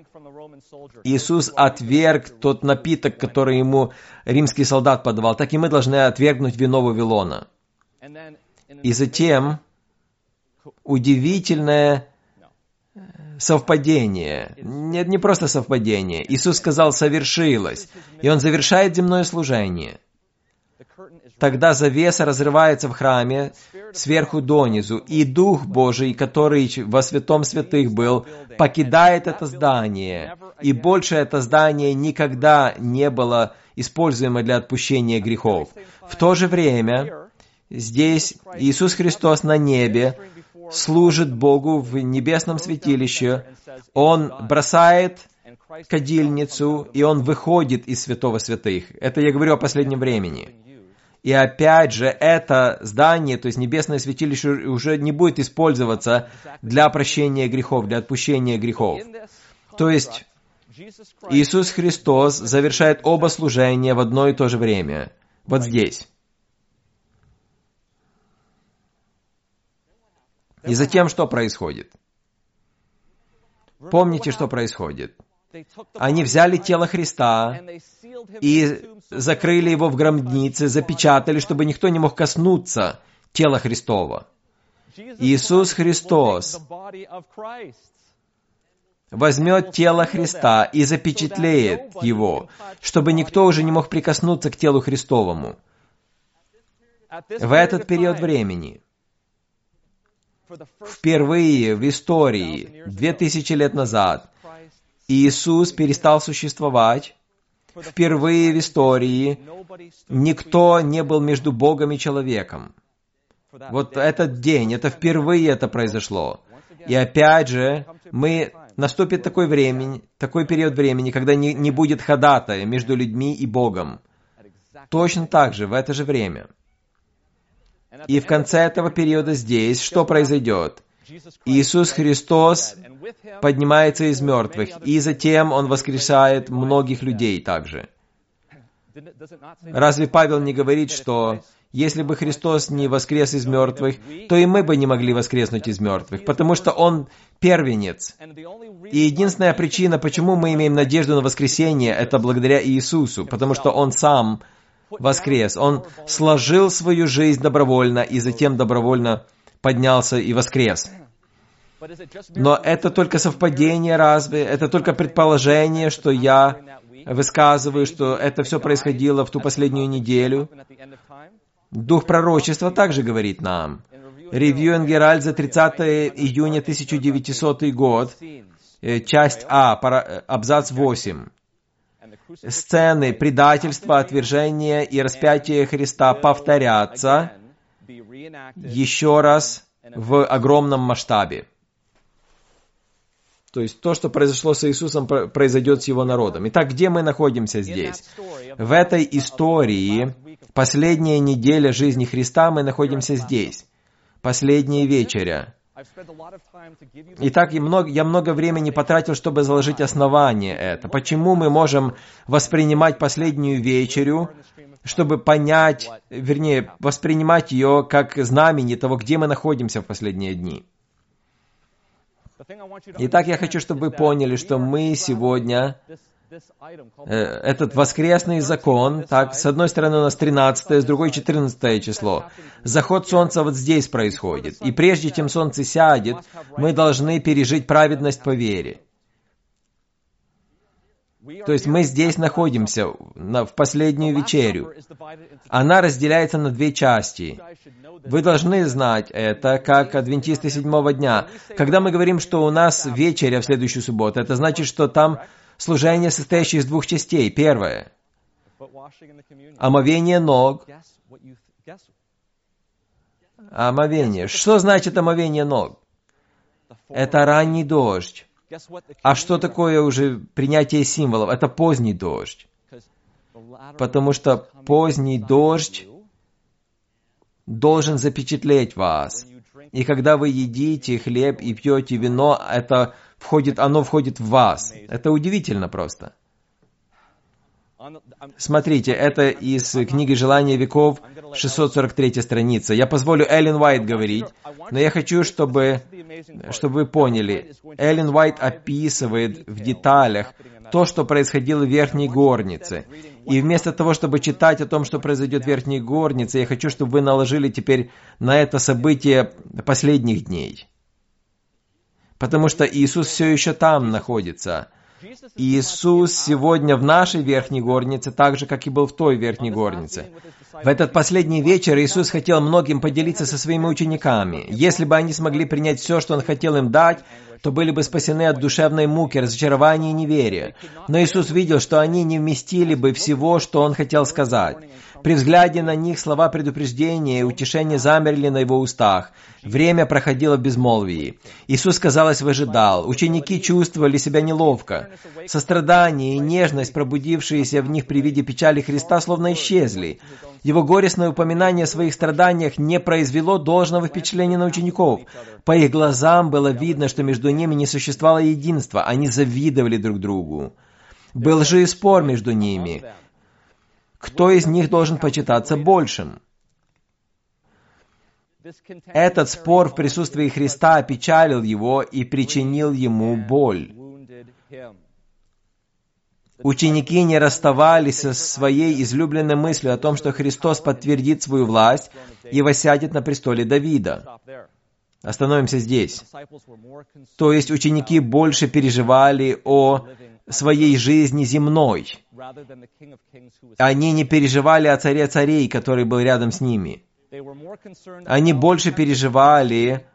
отверг тот напиток, который ему римский солдат подавал, так и мы должны отвергнуть вино Вавилона. И затем удивительное совпадение. Нет, не просто совпадение. Иисус сказал «совершилось», и Он завершает земное служение. Тогда завеса разрывается в храме сверху донизу, и Дух Божий, который во святом святых был, покидает это здание, и больше это здание никогда не было используемо для отпущения грехов. В то же время здесь Иисус Христос на небе служит Богу в небесном святилище, Он бросает кадильницу, и Он выходит из святого святых. Это я говорю о последнем времени. И опять же, это здание, то есть небесное святилище, уже не будет использоваться для прощения грехов, для отпущения грехов. То есть Иисус Христос завершает оба служения в одно и то же время. Вот здесь. И затем что происходит? Помните, что происходит? Они взяли тело Христа и закрыли его в гробнице, запечатали, чтобы никто не мог коснуться тела Христова. Иисус Христос возьмет тело Христа и запечатлеет его, чтобы никто уже не мог прикоснуться к телу Христовому. В этот период времени, впервые в истории, 2000 лет назад, Иисус перестал существовать, впервые в истории никто не был между Богом и человеком. Вот этот день, это впервые это произошло. И опять же, наступит такой период времени, когда не будет ходатая между людьми и Богом. Точно так же, в это же время. И в конце этого периода здесь, что произойдет? Иисус Христос поднимается из мертвых, и затем Он воскрешает многих людей также. Разве Павел не говорит, что если бы Христос не воскрес из мертвых, то и мы бы не могли воскреснуть из мертвых, потому что Он первенец. И единственная причина, почему мы имеем надежду на воскресение, это благодаря Иисусу, потому что Он Сам воскрес. Он сложил свою жизнь добровольно и затем добровольно поднялся и воскрес. Но это только совпадение разве? Это только предположение, что я высказываю, что это все происходило в ту последнюю неделю. Дух пророчества также говорит нам. Review and Herald за 30 июня 1900 год, часть А, абзац 8. Сцены предательства, отвержения и распятия Христа повторятся еще раз в огромном масштабе. То есть то, что произошло с Иисусом, произойдет с Его народом. Итак, где мы находимся здесь? В этой истории, последняя неделя жизни Христа, мы находимся здесь. Последняя вечеря. Итак, я много времени потратил, чтобы заложить основание это. Почему мы можем воспринимать последнюю вечерю, чтобы понять, воспринимать ее как знамение того, где мы находимся в последние дни. Итак, я хочу, чтобы вы поняли, что мы сегодня, этот воскресный закон, так, с одной стороны у нас 13, с другой 14 число. Заход солнца вот здесь происходит. И прежде чем солнце сядет, мы должны пережить праведность по вере. То есть мы здесь находимся в последнюю вечерю. Она разделяется на две части. Вы должны знать это, как адвентисты седьмого дня. Когда мы говорим, что у нас вечеря в следующую субботу, это значит, что там служение, состоящее из двух частей. Первое — омовение ног. Омовение. Что значит омовение ног? Это ранний дождь. А что такое уже принятие символов? Это поздний дождь. Потому что поздний дождь должен запечатлеть вас. И когда вы едите хлеб и пьете вино, оно входит в вас. Это удивительно просто. Смотрите, это из книги «Желания веков», 643 страница. Я позволю Эллен Уайт говорить, но я хочу, чтобы вы поняли. Эллен Уайт описывает в деталях то, что происходило в верхней горнице. И вместо того, чтобы читать о том, что произойдет в верхней горнице, я хочу, чтобы вы наложили теперь на это событие последних дней. Потому что Иисус все еще там находится. Иисус сегодня в нашей верхней горнице, так же, как и был в той верхней горнице. В этот последний вечер Иисус хотел многим поделиться со своими учениками. Если бы они смогли принять все, что Он хотел им дать, то были бы спасены от душевной муки, разочарования и неверия. Но Иисус видел, что они не вместили бы всего, что Он хотел сказать. При взгляде на них слова предупреждения и утешения замерли на Его устах. Время проходило в безмолвии. Иисус, казалось, выжидал. Ученики чувствовали себя неловко. Сострадание и нежность, пробудившиеся в них при виде печали Христа, словно исчезли. Его горестное упоминание о своих страданиях не произвело должного впечатления на учеников. По их глазам было видно, что между ними не существовало единства. Они завидовали друг другу. Был же и спор между ними. Кто из них должен почитаться большим? Этот спор в присутствии Христа опечалил его и причинил ему боль. Ученики не расставались со своей излюбленной мыслью о том, что Христос подтвердит свою власть и воссядет на престоле Давида. Остановимся здесь. То есть ученики больше переживали о своей жизни земной. Они не переживали о царе царей, который был рядом с ними. Они больше переживали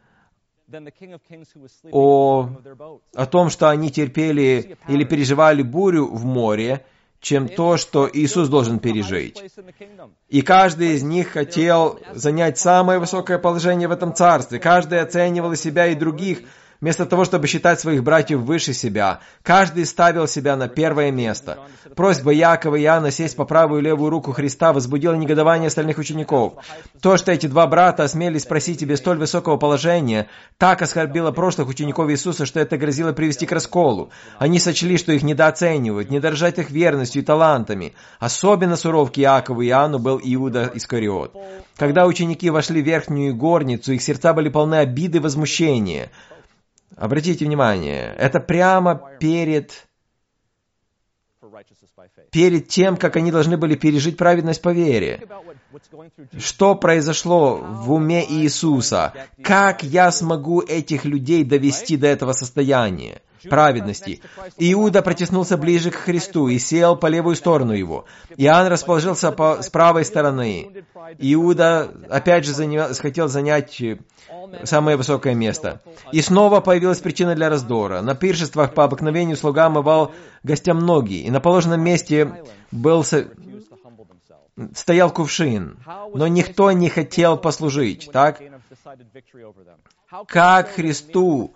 о том, что они терпели или переживали бурю в море, чем то, что Иисус должен пережить. И каждый из них хотел занять самое высокое положение в этом царстве. Каждый оценивал себя и других, вместо того, чтобы считать своих братьев выше себя. Каждый ставил себя на первое место. Просьба Иакова и Иоанна сесть по правую и левую руку Христа возбудила негодование остальных учеников. То, что эти два брата осмелились просить тебе столь высокого положения, так оскорбило прошлых учеников Иисуса, что это грозило привести к расколу. Они сочли, что их недооценивают, не дорожат их верностью и талантами. Особенно суров к Иакову и Иоанну был Иуда Искариот. Когда ученики вошли в верхнюю горницу, их сердца были полны обиды и возмущения. Обратите внимание, это прямо перед тем, как они должны были пережить праведность по вере. Что произошло в уме Иисуса? Как я смогу этих людей довести до этого состояния праведности? Иуда протиснулся ближе к Христу и сел по левую сторону его. Иоанн расположился с правой стороны. Иуда опять же хотел занять самое высокое место. И снова появилась причина для раздора. На пиршествах по обыкновению слуга омывал гостям ноги, и на положенном месте стоял кувшин, но никто не хотел послужить, так? Как Христу,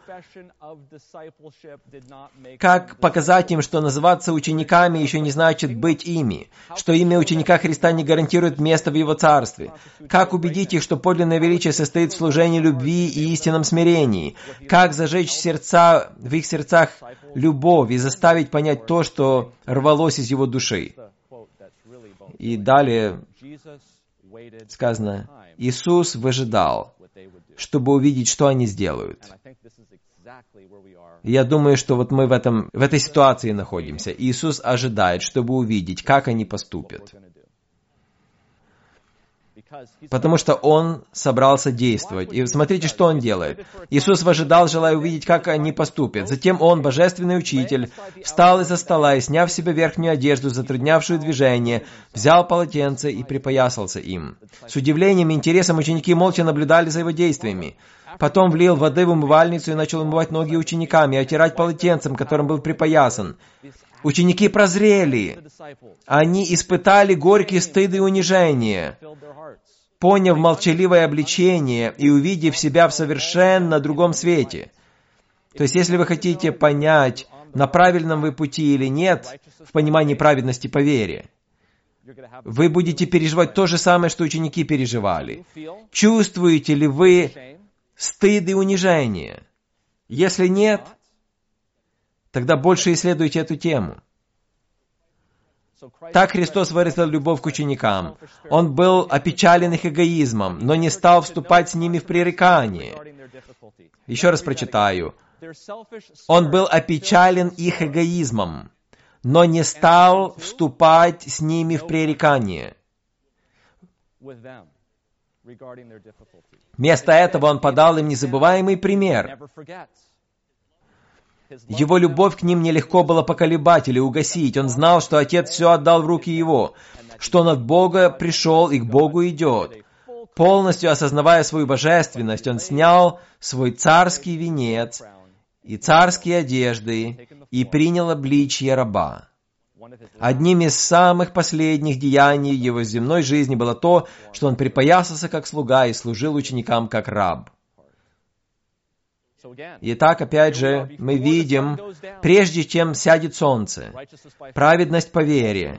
как показать им, что называться учениками еще не значит быть ими, что имя ученика Христа не гарантирует место в Его Царстве? Как убедить их, что подлинное величие состоит в служении любви и истинном смирении? Как зажечь в их сердцах любовь и заставить понять то, что рвалось из его души? И далее сказано, Иисус выжидал, чтобы увидеть, что они сделают. Я думаю, что вот мы в этой ситуации находимся. Иисус ожидает, чтобы увидеть, как они поступят. Потому что Он собрался действовать. И смотрите, что Он делает. Иисус выжидал, желая увидеть, как они поступят. Затем Он, божественный учитель, встал из-за стола и, сняв с себя верхнюю одежду, затруднявшую движение, взял полотенце и припоясался им. С удивлением и интересом ученики молча наблюдали за Его действиями. Потом влил воды в умывальницу и начал умывать ноги ученикам и отирать полотенцем, которым был припоясан. Ученики прозрели. Они испытали горький стыд и унижение, поняв молчаливое обличение и увидев себя в совершенно другом свете. То есть, если вы хотите понять, на правильном вы пути или нет, в понимании праведности по вере, вы будете переживать то же самое, что ученики переживали. Чувствуете ли вы стыд и унижение? Если нет, тогда больше исследуйте эту тему. Так Христос выразил любовь к ученикам. Он был опечален их эгоизмом, но не стал вступать с ними в пререкание. Еще раз прочитаю. Он был опечален их эгоизмом, но не стал вступать с ними в пререкание. Вместо этого Он подал им незабываемый пример. Его любовь к ним нелегко было поколебать или угасить. Он знал, что Отец все отдал в руки Его, что Он от Бога пришел и к Богу идет. Полностью осознавая свою божественность, Он снял свой царский венец и царские одежды и принял обличье раба. Одним из самых последних деяний Его земной жизни было то, что Он припоясался как слуга и служил ученикам как раб. Итак, опять же, мы видим, прежде чем сядет солнце, праведность по вере,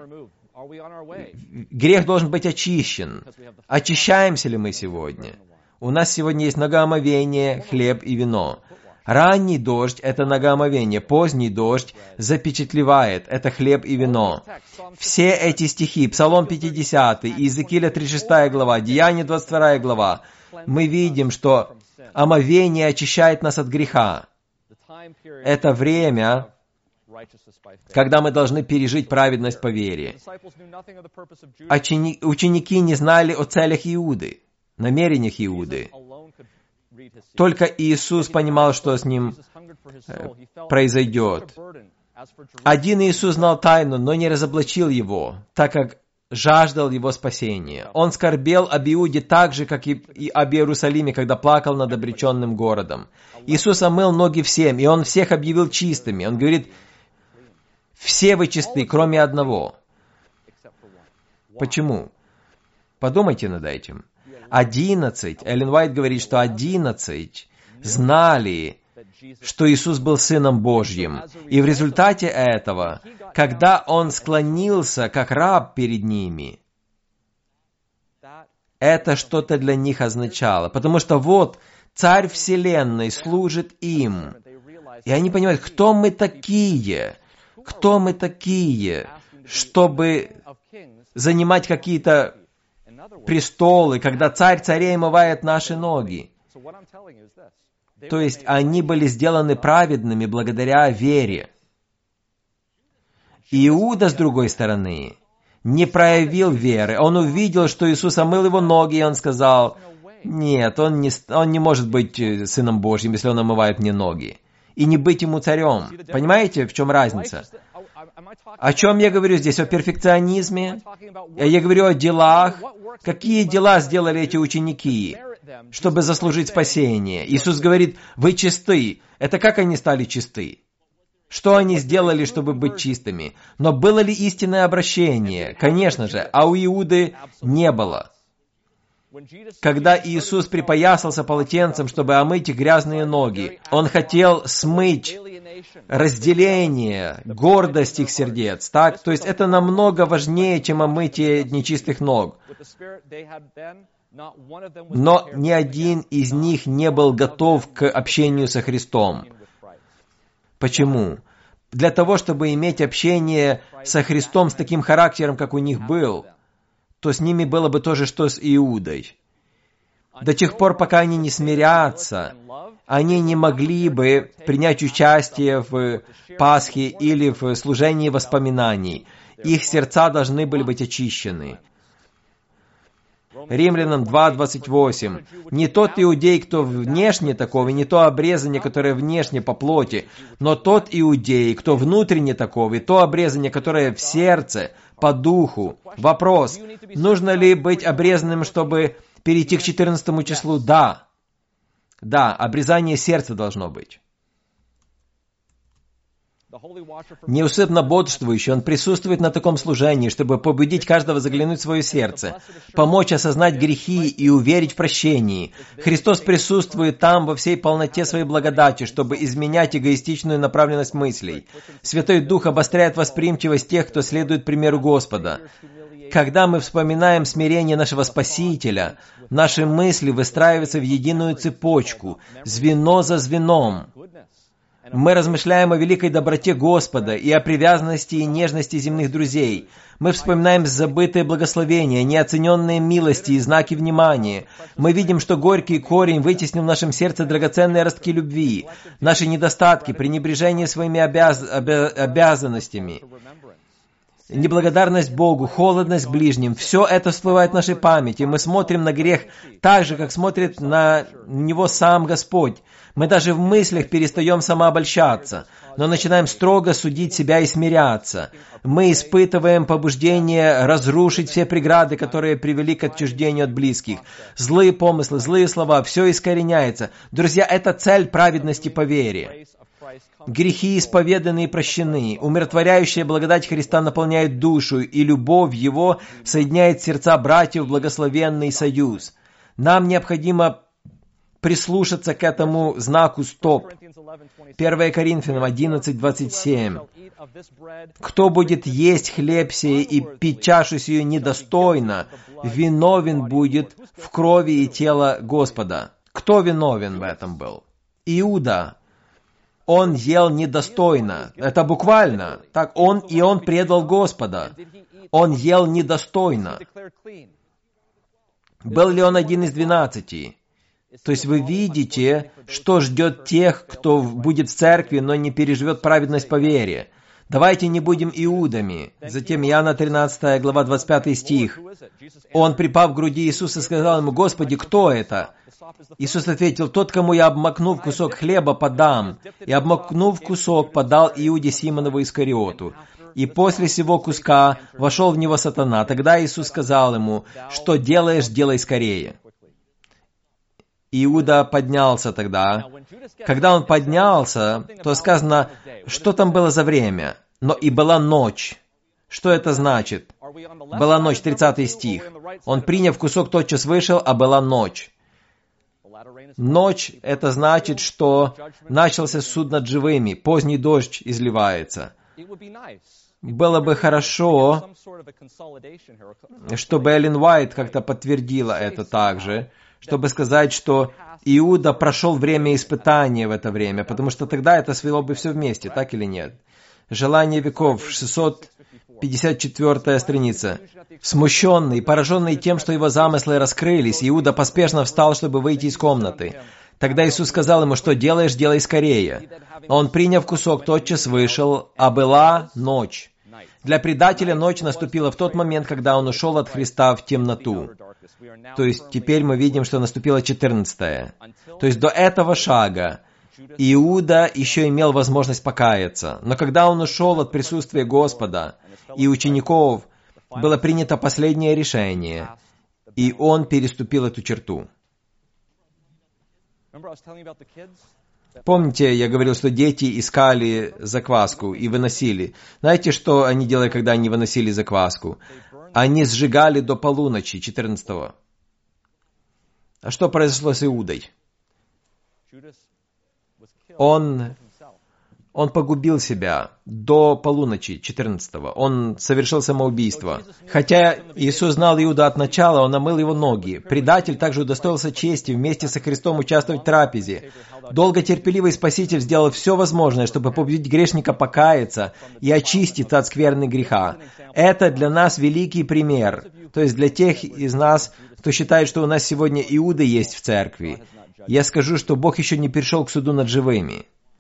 грех должен быть очищен. Очищаемся ли мы сегодня? У нас сегодня есть многоомовение, хлеб и вино. Ранний дождь – это многоомовение, поздний дождь запечатлевает – это хлеб и вино. Все эти стихи, Псалом 50, Иезекииля 36 глава, Деяния 22 глава, мы видим, что омовение очищает нас от греха. Это время, когда мы должны пережить праведность по вере. Ученики не знали о целях Иуды, намерениях Иуды. Только Иисус понимал, что с ним произойдет. Один Иисус знал тайну, но не разоблачил его, так как жаждал его спасения. Он скорбел об Иуде так же, как и об Иерусалиме, когда плакал над обреченным городом. Иисус омыл ноги всем, и Он всех объявил чистыми. Он говорит, Все вы чисты, кроме одного. Почему? Подумайте над этим. 11, Эллен Уайт говорит, что 11 знали, что Иисус был Сыном Божьим. И в результате этого, когда Он склонился как раб перед ними, это что-то для них означало. Потому что вот, Царь Вселенной служит им. И они понимают, кто мы такие, чтобы занимать какие-то престолы, когда Царь царей омывает наши ноги. То есть они были сделаны праведными благодаря вере. Иуда, с другой стороны, не проявил веры. Он увидел, что Иисус омыл его ноги, и он сказал, нет, он не может быть Сыном Божьим, если он омывает мне ноги. И не быть ему царем. Понимаете, в чем разница? О чем я говорю здесь? О перфекционизме? Я говорю о делах. Какие дела сделали эти ученики, чтобы заслужить спасение? Иисус говорит, вы чисты. Это как они стали чисты? Что они сделали, чтобы быть чистыми? Но было ли истинное обращение? Конечно же, а у Иуды не было. Когда Иисус припоясался полотенцем, чтобы омыть их грязные ноги, Он хотел смыть разделение, гордость их сердец. Так? То есть это намного важнее, чем омытие нечистых ног. Но ни один из них не был готов к общению со Христом. Почему? Для того, чтобы иметь общение со Христом с таким характером, как у них был, то с ними было бы то же, что с Иудой. До тех пор, пока они не смирятся, они не могли бы принять участие в Пасхе или в служении воспоминаний. Их сердца должны были быть очищены. Римлянам 2:28. Не тот иудей, кто внешне таков, и не то обрезание, которое внешне по плоти, но тот иудей, кто внутренне таков, и то обрезание, которое в сердце, по духу. Вопрос, нужно ли быть обрезанным, чтобы перейти к 14 числу? Да. Да, обрезание сердца должно быть. Неусыпно бодрствующий, он присутствует на таком служении, чтобы побудить каждого заглянуть в свое сердце, помочь осознать грехи и уверить в прощении. Христос присутствует там во всей полноте своей благодати, чтобы изменять эгоистичную направленность мыслей. Святой Дух обостряет восприимчивость тех, кто следует примеру Господа. Когда мы вспоминаем смирение нашего Спасителя, наши мысли выстраиваются в единую цепочку, звено за звеном. Мы размышляем о великой доброте Господа и о привязанности и нежности земных друзей. Мы вспоминаем забытые благословения, неоцененные милости и знаки внимания. Мы видим, что горький корень вытеснил в нашем сердце драгоценные ростки любви, наши недостатки, пренебрежение своими обязанностями, неблагодарность Богу, холодность к ближним. Все это всплывает в нашей памяти. Мы смотрим на грех так же, как смотрит на него сам Господь. Мы даже в мыслях перестаем самообольщаться, но начинаем строго судить себя и смиряться. Мы испытываем побуждение разрушить все преграды, которые привели к отчуждению от близких. Злые помыслы, злые слова, все искореняется. Друзья, это цель праведности по вере. Грехи исповеданы и прощены. Умиротворяющая благодать Христа наполняет душу, и любовь Его соединяет сердца братьев в благословенный союз. Нам необходимо прислушаться к этому знаку «Стоп». 1 Коринфянам 11:27. «Кто будет есть хлеб сей и пить чашу сию недостойно, виновен будет в крови и тело Господа». Кто виновен в этом был? Иуда. Он ел недостойно. Это буквально. Так он предал Господа. Он ел недостойно. Был ли он один из 12? То есть вы видите, что ждет тех, кто будет в церкви, но не переживет праведность по вере. Давайте не будем иудами. Затем Иоанна 13 глава 25 стих. Он, припав к груди Иисуса, сказал ему: «Господи, кто это?» Иисус ответил: «Тот, кому я, обмакнув кусок хлеба, подам». И, обмакнув кусок, подал Иуде Симонову Искариоту. И после сего куска вошел в него сатана. Тогда Иисус сказал ему: «Что делаешь, делай скорее». Иуда поднялся тогда. Когда он поднялся, то сказано, что там было за время. Но и была ночь. Что это значит? Была ночь, 30 стих. Он, приняв кусок, тотчас вышел, а была ночь. Ночь — это значит, что начался суд над живыми, поздний дождь изливается. Было бы хорошо, чтобы Эллен Уайт как-то подтвердила это также, чтобы сказать, что Иуда прошел время испытания в это время, потому что тогда это свело бы все вместе, так или нет? Желание веков, 654 страница. Смущенный, пораженный тем, что его замыслы раскрылись, Иуда поспешно встал, чтобы выйти из комнаты. Тогда Иисус сказал ему: что делаешь, делай скорее. Он, приняв кусок, тотчас вышел, а была ночь. Для предателя ночь наступила в тот момент, когда он ушел от Христа в темноту. То есть теперь мы видим, что наступило 14-е. То есть до этого шага Иуда еще имел возможность покаяться. Но когда он ушел от присутствия Господа и учеников, было принято последнее решение, и он переступил эту черту. Помните, я говорил, что дети искали закваску и выносили. Знаете, что они делали, когда они выносили закваску? Они сжигали до полуночи, 14-го. А что произошло с Иудой? Он погубил себя до полуночи, 14-го. Он совершил самоубийство. Хотя Иисус знал Иуда от начала, он омыл его ноги. Предатель также удостоился чести вместе со Христом участвовать в трапезе. Долготерпеливый Спаситель сделал все возможное, чтобы побудить грешника покаяться и очиститься от скверны греха. Это для нас великий пример. То есть для тех из нас, кто считает, что у нас сегодня Иуда есть в церкви. Я скажу, что Бог еще не перешел к суду над живыми.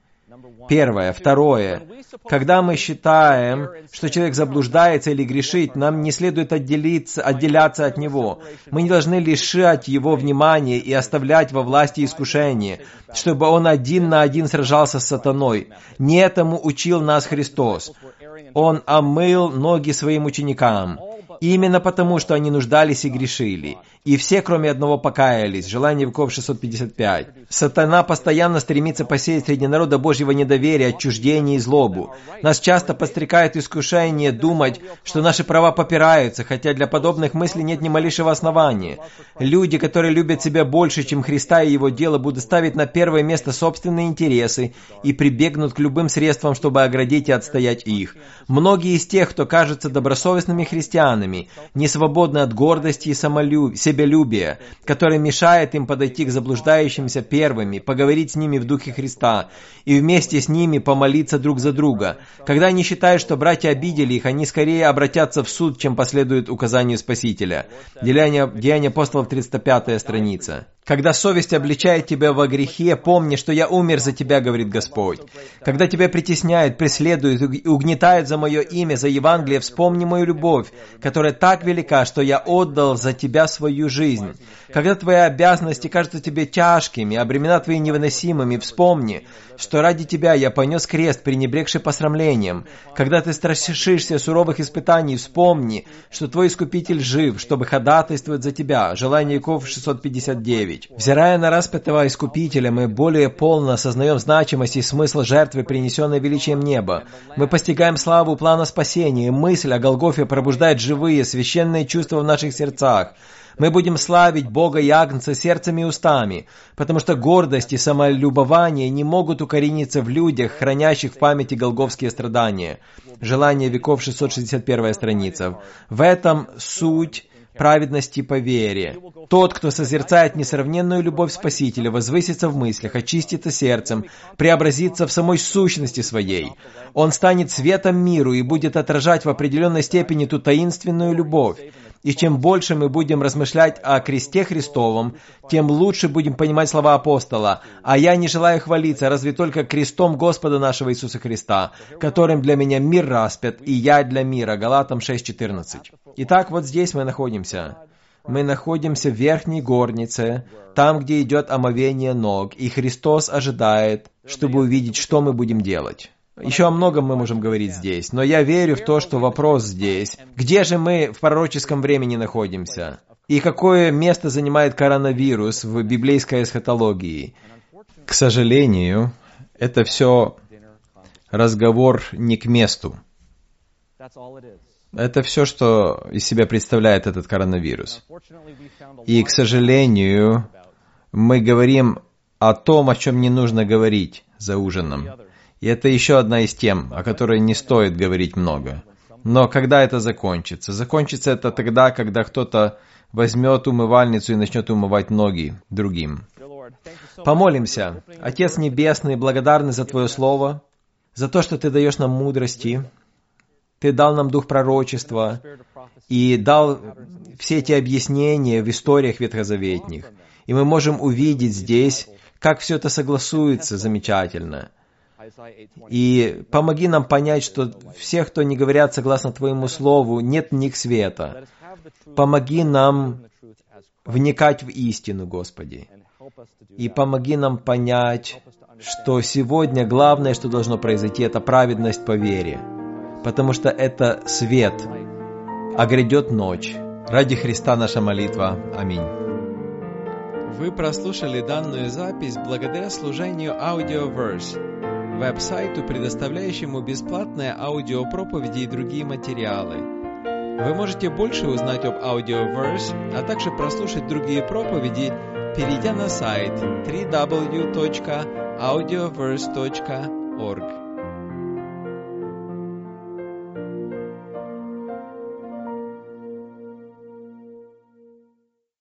Первое. Второе. Когда мы считаем, что человек заблуждается или грешит, нам не следует отделяться от него. Мы не должны лишать его внимания и оставлять во власти искушения, чтобы он один на один сражался с сатаной. Не этому учил нас Христос. Он омыл ноги своим ученикам. Именно потому, что они нуждались и грешили. И все, кроме одного, покаялись. Желание веков 655. Сатана постоянно стремится посеять среди народа Божьего недоверие, отчуждение и злобу. Нас часто подстрекает искушение думать, что наши права попираются, хотя для подобных мыслей нет ни малейшего основания. Люди, которые любят себя больше, чем Христа и Его дело, будут ставить на первое место собственные интересы и прибегнут к любым средствам, чтобы оградить и отстоять их. Многие из тех, кто кажется добросовестными христианами, не свободны от гордости и себялюбия, которое мешает им подойти к заблуждающимся первыми, поговорить с ними в Духе Христа и вместе с ними помолиться друг за друга. Когда они считают, что братья обидели их, они скорее обратятся в суд, чем последуют указанию Спасителя. Деяния апостолов, 35 страница. Когда совесть обличает тебя во грехе, помни, что я умер за тебя, говорит Господь. Когда тебя притесняют, преследуют и угнетают за мое имя, за Евангелие, вспомни мою любовь, которая так велика, что я отдал за тебя свою жизнь. Когда твои обязанности кажутся тебе тяжкими, а бремена твои невыносимыми, вспомни, что ради тебя я понес крест, пренебрегший посрамлением. Когда ты страшишься суровых испытаний, вспомни, что твой Искупитель жив, чтобы ходатайствовать за тебя. Желание веков 659. Взирая на распятого Искупителя, мы более полно осознаем значимость и смысл жертвы, принесенной величием неба. Мы постигаем славу плана спасения, и мысль о Голгофе пробуждает живые, священные чувства в наших сердцах. Мы будем славить Бога и Агнца сердцем и устами, потому что гордость и самолюбование не могут укорениться в людях, хранящих в памяти голгофские страдания. Желание веков, 661 страница. В этом суть праведности по вере. Тот, кто созерцает несравненную любовь Спасителя, возвысится в мыслях, очистится сердцем, преобразится в самой сущности своей. Он станет светом миру и будет отражать в определенной степени ту таинственную любовь. И чем больше мы будем размышлять о кресте Христовом, тем лучше будем понимать слова апостола: «А я не желаю хвалиться, разве только крестом Господа нашего Иисуса Христа, которым для меня мир распят, и я для мира». Галатам 6:14. Итак, вот здесь мы находимся. Мы находимся в верхней горнице, там, где идет омовение ног, и Христос ожидает, чтобы увидеть, что мы будем делать. Еще о многом мы можем говорить здесь, но я верю в то, что вопрос здесь: где же мы в пророческом времени находимся? И какое место занимает коронавирус в библейской эсхатологии? К сожалению, это все разговор не к месту. Это все, что из себя представляет этот коронавирус. И, к сожалению, мы говорим о том, о чем не нужно говорить за ужином. И это еще одна из тем, о которой не стоит говорить много. Но когда это закончится? Закончится это тогда, когда кто-то возьмет умывальницу и начнет умывать ноги другим. Помолимся. Отец Небесный, благодарны за Твое Слово, за то, что Ты даешь нам мудрости. Ты дал нам дух пророчества и дал все эти объяснения в историях ветхозаветних. И мы можем увидеть здесь, как все это согласуется замечательно. И помоги нам понять, что все, кто не говорят согласно Твоему Слову, нет в них света. Помоги нам вникать в истину, Господи. И помоги нам понять, что сегодня главное, что должно произойти, это праведность по вере. Потому что это свет, а грядет ночь. Ради Христа наша молитва. Аминь. Вы прослушали данную запись благодаря служению Audioverse, веб-сайту, предоставляющему бесплатные аудиопроповеди и другие материалы. Вы можете больше узнать об Audioverse, а также прослушать другие проповеди, перейдя на сайт www.audioverse.org.